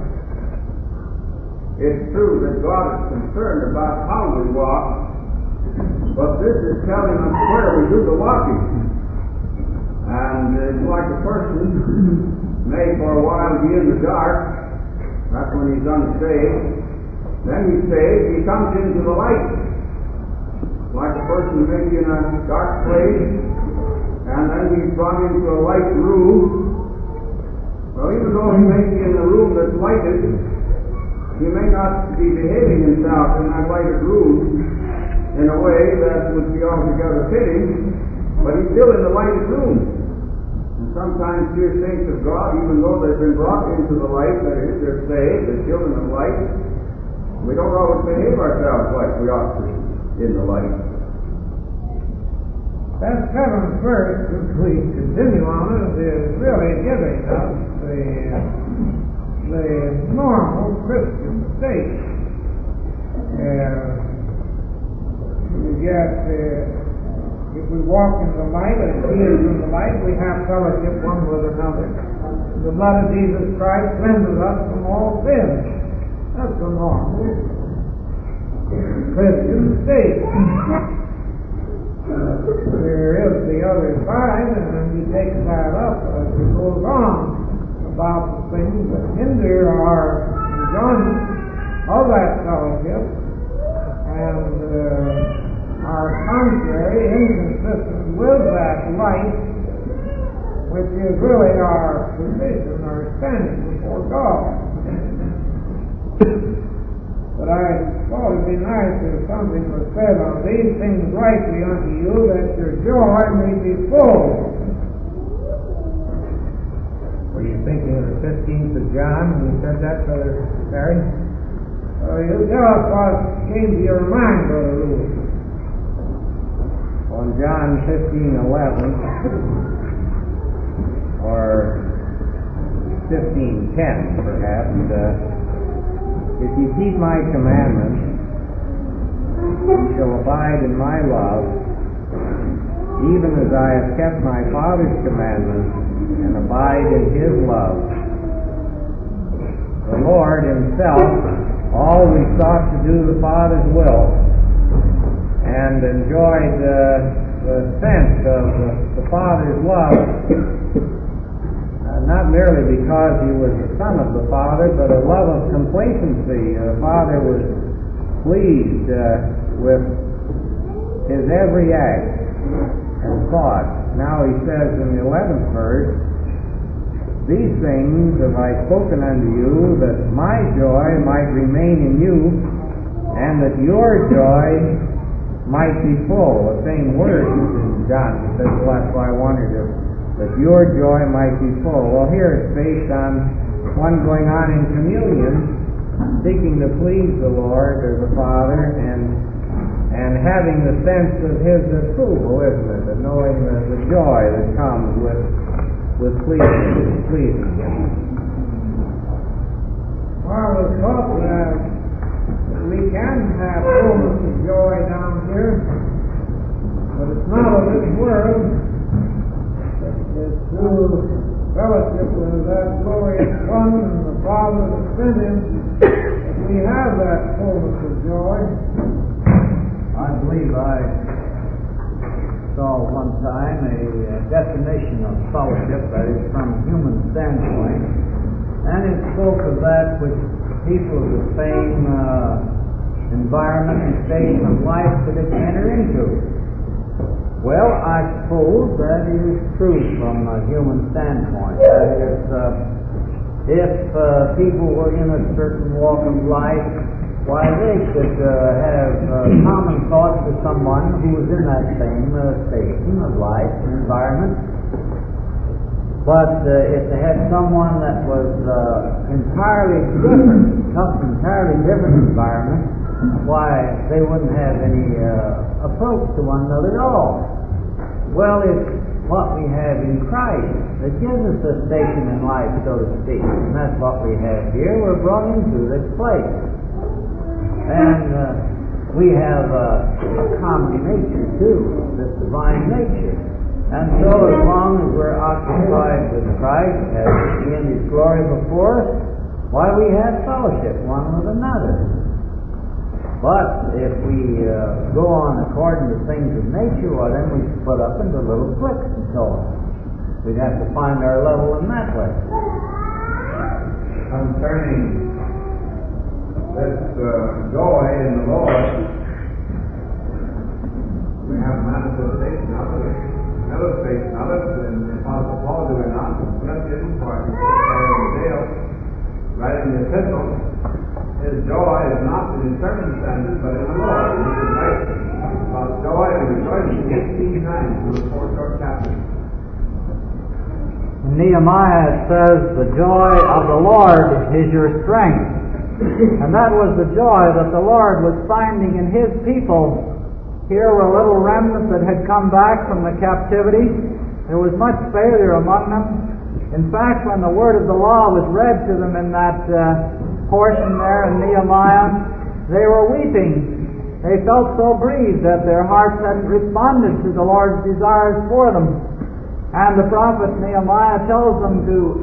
It's true that God is concerned about how we walk, but this is telling us where we do the walking. And it's like a person may for a while be in the dark. That's when he's unsaved. Then he's saved, he comes into the light. Like a person may be in a dark place, and then he's brought into a light room. Well, even though he may be in a room that's lighted, he may not be behaving himself in that lighted room in a way that would be altogether fitting, but he's still in the lighted room. And sometimes dear saints of God, even though they've been brought into the light, that is, they're saved, they're children of light, we don't always behave ourselves like we ought to in the light. That 7th verse, if we continue on it, is really giving us the normal Christian state. If we walk in the light, as He is in the light, we have fellowship one with another. The blood of Jesus Christ cleanses us from all sin. That's the normal Christian state. There is the other side, and then He takes that up as He goes on about the things that hinder our enjoyment of that fellowship, and are contrary, inconsistent with that light, which is really our position, our standing before God. But I thought it'd be nice if something was said on these things rightly unto you, that your joy may be full. Were you thinking of the 15th of John when you said that, Brother Barry? You tell us what came to your mind, Brother Lewis. On John 15:11, or 15:10 perhaps, if you keep my commandments, you shall abide in my love, even as I have kept my Father's commandments and abide in His love. The Lord Himself always sought to do the Father's will, and enjoyed the sense of the Father's love, not merely because He was the Son of the Father, but a love of complacency. The Father was pleased with His every act and thought. Now He says in the 11th verse, these things have I spoken unto you, that my joy might remain in you, and that your joy might be full. The same word is in John. He says, well, that's why I wanted to, that your joy might be full. Well, here it's based on one going on in communion, seeking to please the Lord or the Father, and having the sense of His approval, isn't it? And knowing the joy that comes with pleasing Him. I was taught that we can have fullness of joy down here, but it's not of this world. It's through fellowship with that glorious One and the Father that sent Him that we have that fullness of joy. I believe I saw one time a definition of fellowship that is from a human standpoint, and it spoke of that which people of the same environment and station of life could enter into. Well, I suppose that is true from a human standpoint. That is, if people were in a certain walk of life, why, they could have common thoughts to someone who was in that same station of life and environment. But if they had someone that was entirely different environment, why, they wouldn't have any approach to one another at all. Well, it's what we have in Christ that gives us a station in life, so to speak. And that's what we have here. We're brought into this place. And we have a common nature, too, this divine nature. And so as long as we're occupied with Christ, as He in His glory before us, why, we have fellowship one with another. But if we go on according to things of nature, well, then we split up into little cliques and so on. We'd have to find our level in that way. Concerning this joy in the Lord, we have a manifestation of it, an illustration of it in the Apostle Paul, do we not? In Philippians, where he says, writing the epistle, his joy is not in his circumstances, but in the Lord. He is right about joy and rejoicing 18 times in the 4 short chapters. In Nehemiah it says, the joy of the Lord is your strength. And that was the joy that the Lord was finding in His people. Here were a little remnant that had come back from the captivity. There was much failure among them. In fact, when the word of the law was read to them in that portion there in Nehemiah, they were weeping. They felt so grieved that their hearts hadn't responded to the Lord's desires for them. And the prophet Nehemiah tells them to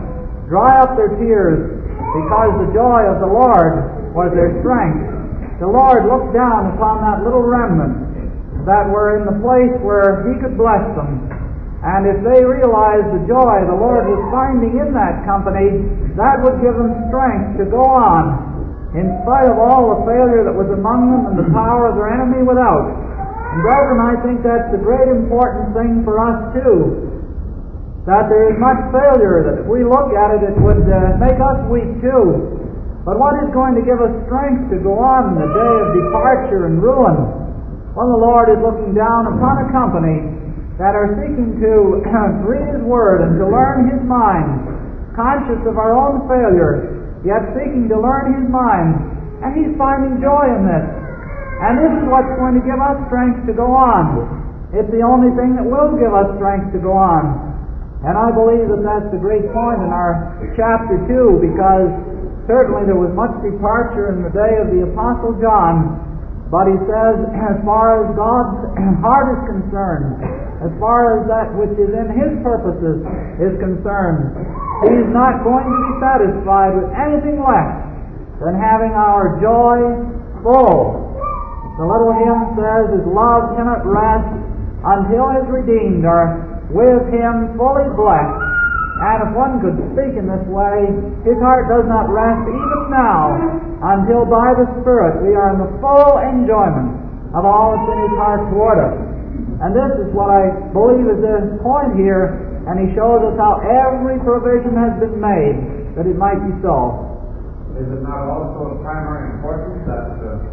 dry up their tears, because the joy of the Lord was their strength. The Lord looked down upon that little remnant that were in the place where He could bless them. And if they realized the joy the Lord was finding in that company, that would give them strength to go on, in spite of all the failure that was among them and the power of their enemy without. And brethren, I think that's the great important thing for us too, that there is much failure, that if we look at it, it would make us weak too. But what is going to give us strength to go on in the day of departure and ruin? When the Lord is looking down upon a company that are seeking to read His Word and to learn His mind, conscious of our own failure, yet seeking to learn His mind, and He's finding joy in this. And this is what's going to give us strength to go on. It's the only thing that will give us strength to go on. And I believe that that's the great point in our chapter 2, because certainly there was much departure in the day of the Apostle John, but he says, as far as God's heart is concerned, as far as that which is in His purposes is concerned, He's not going to be satisfied with anything less than having our joy full. The little hymn says, His love cannot rest until His redeemed are with Him fully blessed. And if one could speak in this way, his heart does not rest even now until by the Spirit we are in the full enjoyment of all that's in His heart toward us. And this is what I believe is the point here, and he shows us how every provision has been made that it might be so. Is it not also of primary importance that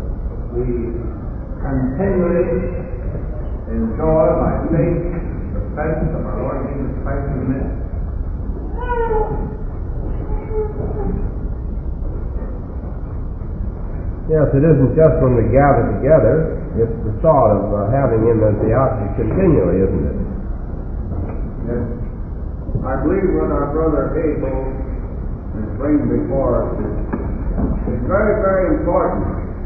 we continually enjoy by faith the presence of our Lord Jesus Christ in the midst? Yes, it isn't just when we gather together, it's the thought of having Him as the object continually, isn't it? Yes. I believe what our brother Abel is bringing before us is It's very, very important.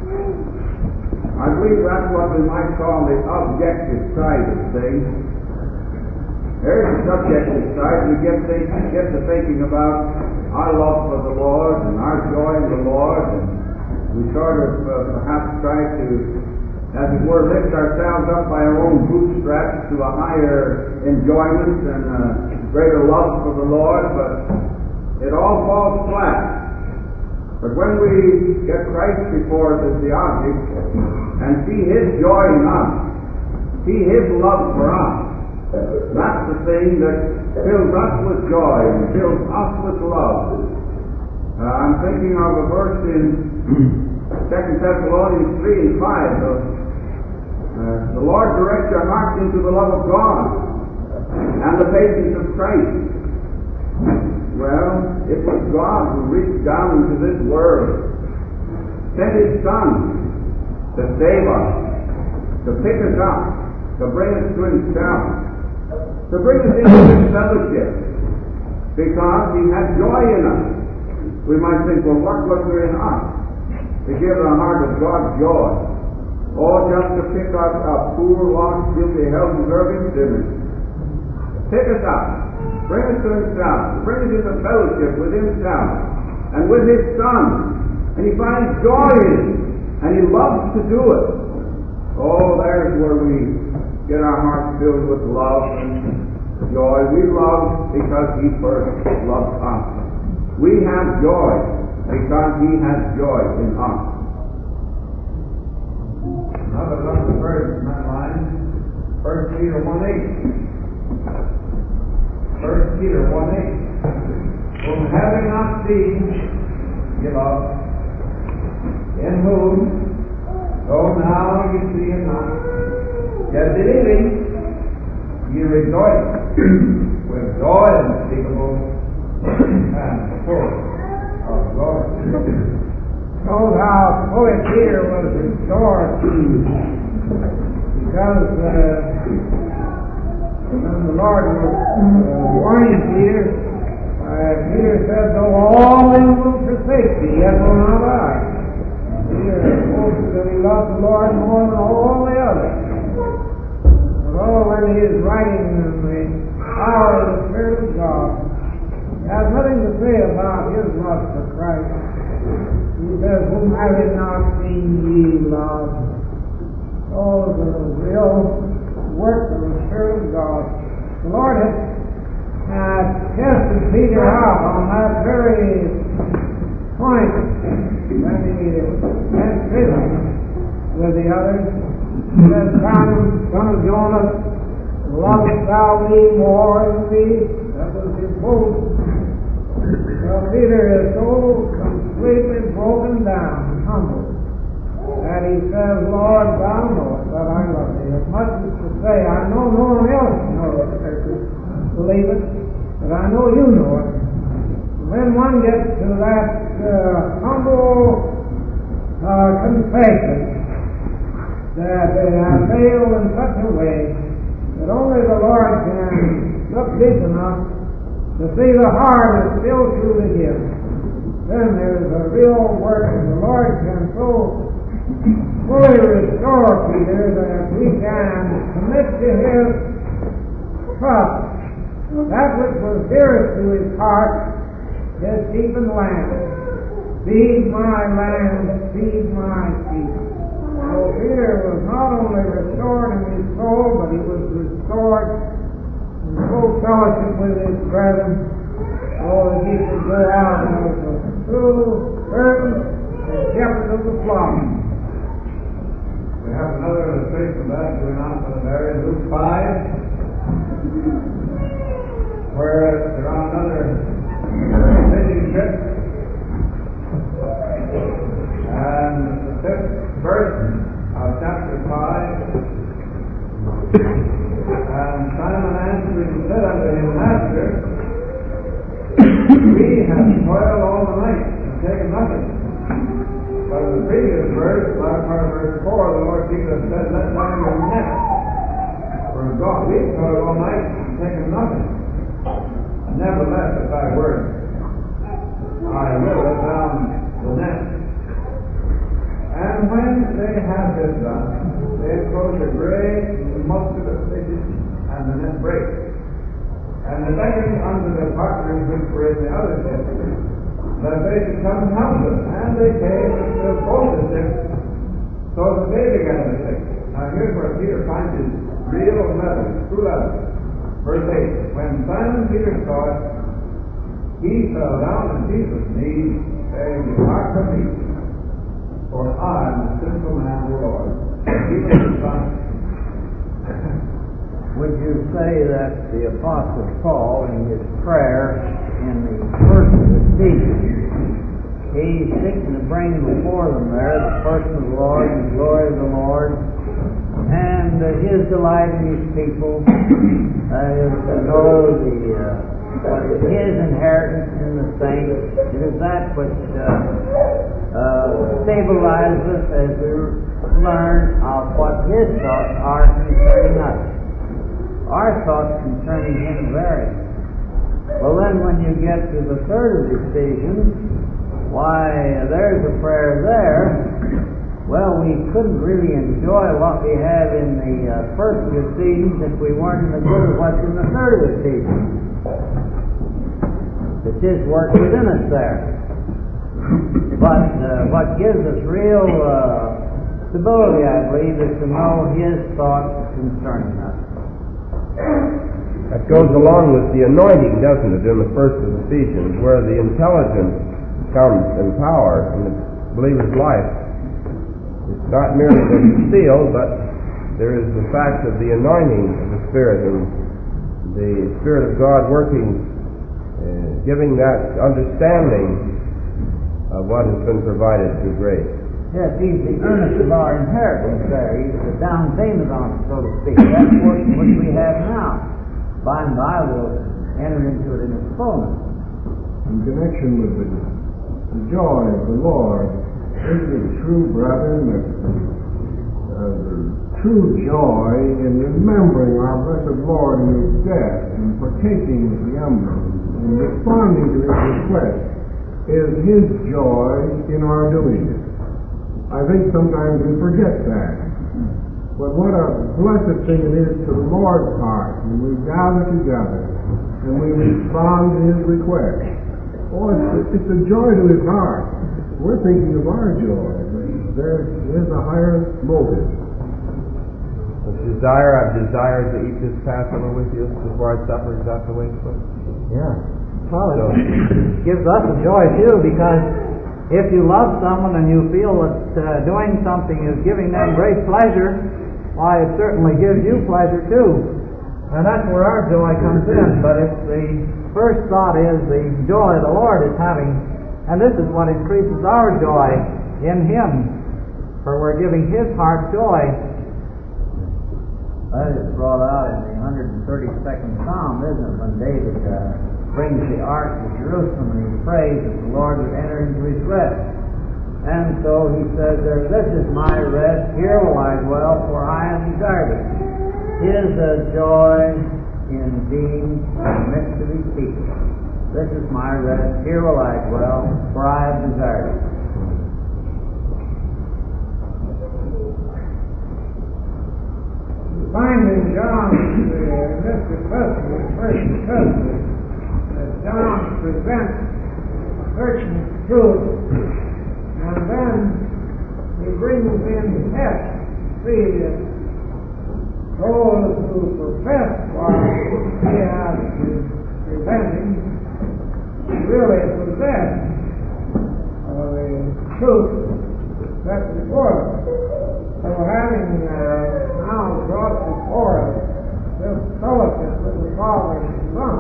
I believe that's what we might call the objective side of things. There's the subjective side. We get to thinking about our love for the Lord and our joy in the Lord, and we sort of perhaps try to, as it were, lift ourselves up by our own bootstraps to a higher enjoyment and a greater love for the Lord, but it all falls flat. But when we get Christ before us as the object and see His joy in us, see His love for us, that's the thing that fills us with joy and fills us with love. I'm thinking of a verse in 2 Thessalonians 3 and 5. The Lord directs your hearts into the love of God and the patience of Christ. Well, it was God who reached down into this world, sent His Son to save us, to pick us up, to bring us to Himself, to bring us into His fellowship, because He had joy in us. We might think, well, what was there in us to give the heart of God joy? Oh, just to pick us up, poor, lost, guilty, hell-deserving sinners. Pick us up, bring us to Himself, bring us into fellowship with Himself and with His Son. And He finds joy in it, and He loves to do it. Oh, there's where we get our hearts filled with love and joy. We love because He first loved us. We have joy because He has joy in us. Another lovely verse in that line, 1 Peter 1:8. 1 Peter 1:8. Whom having not seen, ye love, in whom, though now ye see Him not, yet believing, ye rejoice with joy unspeakable and full of glory. Shows how fully Peter was restored, because when the Lord was warning Peter, Peter said, though all men will forsake thee, yet will not I. Peter hoped that he loved the Lord more than all the others. Although when he is writing in the power of the Spirit of God, he has nothing to say about his love for Christ. He says, whom having not seen ye love. Oh, the real work of the Spirit of God. The Lord had tested Peter out on that very point when he had prison with the others. He said, Simon, son of Jonas, lovest thou me more than these? That was his boast. Well, Peter is so completely broken down and humble that he says, Lord, thou knowest that I love thee. As much as to say, I know no one else knows it, believe it, but I know you know it. When one gets to that humble confession that they have failed in such a way that only the Lord can look deep enough to see the heart is still true to Him, then there's a real work, and the Lord can so fully restore Peter that he can commit to His trust that which was dearest to his heart, his sheep and lambs. Feed my lambs, feed my sheep. So Peter was not only restored in his soul, but he was restored in full fellowship with his brethren, so that he could go out as a true servant and shepherd of the flock. We have another illustration of that going on there in Luke 5, where they're on another fishing trip, and the 5th verse of chapter 5, and Simon answered and said unto him, Master, we have toiled all the night and taken nothing. But in the previous verse, last part of verse 4, the Lord Jesus said, let down your net. For God, we've toiled all night and taken nothing. Nevertheless, at thy word, I will let down the net. break. And the second unto the partners which were in the other ship, that they should come and help them. And they came and filled both the ships, so that they began to sink. Now here's where Peter finds his real message, true love. Verse 8, when Simon Peter saw it, he fell down at Jesus' knees, saying, Depart from me, for I am a sinful man, O Lord. He was the Son. Would you say that the Apostle Paul, in his prayer in the first of Ephesians, he's seeking to bring before them there the person of the Lord and the glory of the Lord, and his delight in his people is to know what is his inheritance in the saints. It is that which stabilizes us as we learn of what his thoughts are concerning us. Our thoughts concerning him vary. Well, then when you get to the third of Ephesians, why, there's a prayer there. Well, we couldn't really enjoy what we have in the first of Ephesians if we weren't in the good of what's in the third of Ephesians. It's his work within us there. But what gives us real stability, I believe, is to know his thoughts concerning us. That goes along with the anointing, doesn't it, in the first of Ephesians, where the intelligence comes in power in the believer's life. It's not merely that he's sealed, but there is the fact of the anointing of the Spirit and the Spirit of God working, giving that understanding of what has been provided through grace. Yes, he's the earnest of our inheritance there. He's the down payment on it, so to speak. That's what we have now. By and by we'll enter into it in its fullness. In connection with the joy of the Lord, isn't it true, brethren, that the true joy in remembering our blessed Lord in his death and partaking of the emblem and responding to his request is his joy in our doing it? I think sometimes we forget that. But what a blessed thing it is to the Lord's heart when we gather together and we respond to his request. Oh, it's a joy to his heart. We're thinking of our joy, but there is a higher motive. I've desired to eat this Passover with you before I suffer. Is that the way it's put? Yeah. Well, it gives us a joy too, because if you love someone and you feel that doing something is giving them great pleasure, why, it certainly gives you pleasure too. And that's where our joy comes in. But if the first thought is the joy the Lord is having, and this is what increases our joy in him, for we're giving his heart joy. That is brought out in the 132nd Psalm, isn't it, when David brings the ark to Jerusalem and he prays that the Lord would enter into his rest. And so he says there, this is my rest, here will I dwell, for I have desired it. His joy in being in the midst of his people. This is my rest, here will I dwell, for I have desired it. Find in John, in this epistle, the first epistle, that John presents certain truth, and then he brings in tests. See, those who profess what he has presenting really possess the truth that's before them. So having now brought before us this fellowship with the Father and the Son,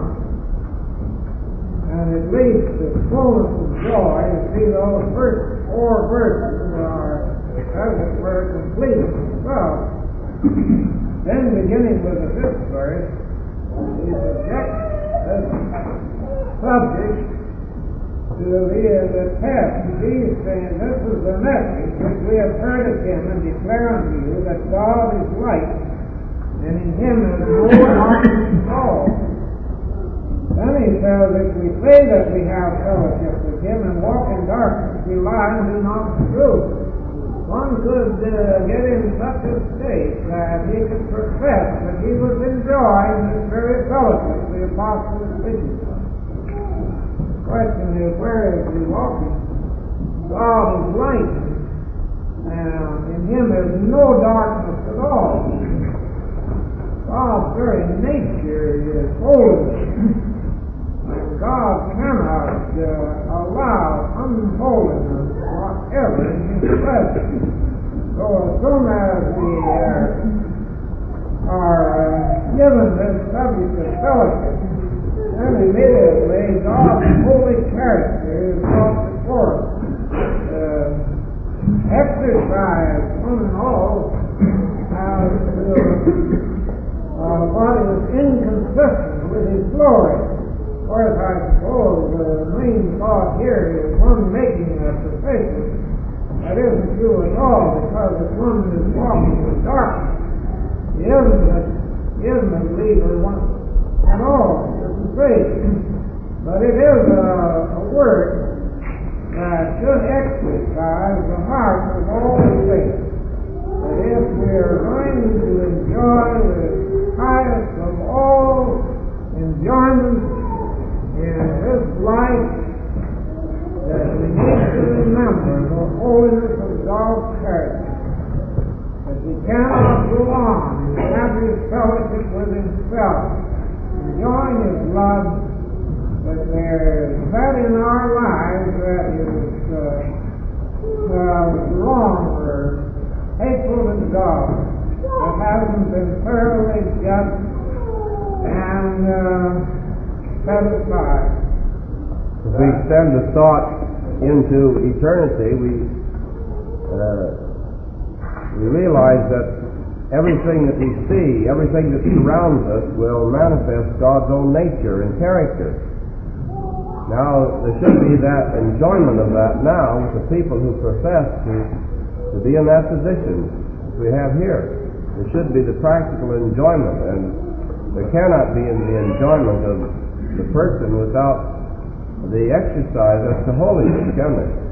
and it leads to fullness of joy to see those first 4 verses are, as it were, complete themselves. Then beginning with the 5th verse, he subjects this subject to the test. He's saying, this is the message which we have heard of him and declare unto you, that God is light, and in him is no darkness at all. Then he says, if we say that we have fellowship with him and walk in darkness, we lie and do not the truth. One could get in such a state that he could profess that he was in joy in this very darkness vision. The question is, where is he walking? God is light, and in him there's no darkness at all. God's very nature is holiness, and God cannot allow unholiness whatever in his presence. So as soon as we are given this subject of fellowship, then immediately God's holy character is brought before us. Exercise one and all as what is inconsistent with his glory. Of course, I suppose the main thought here is one making a profession. That isn't true at all, because if one is walking in darkness, he isn't a believer at all. He isn't saved. But it is a word that should exercise the heart of all the faith. That if we are going to enjoy the highest of all enjoyments in this life, that we need to remember the holiness of God's character. That we cannot go on in happy fellowship with himself, enjoying his love, but there's that in our lives that is wrong or hateful to God, that hasn't been thoroughly judged and set aside. If we extend the thought into eternity, we realize that everything that we see, everything that surrounds us, will manifest God's own nature and character. Now, there should be that enjoyment of that now with the people who profess to be in that position as we have here. There should be the practical enjoyment, and there cannot be in the enjoyment of the person without the exercise as to holiness, can there?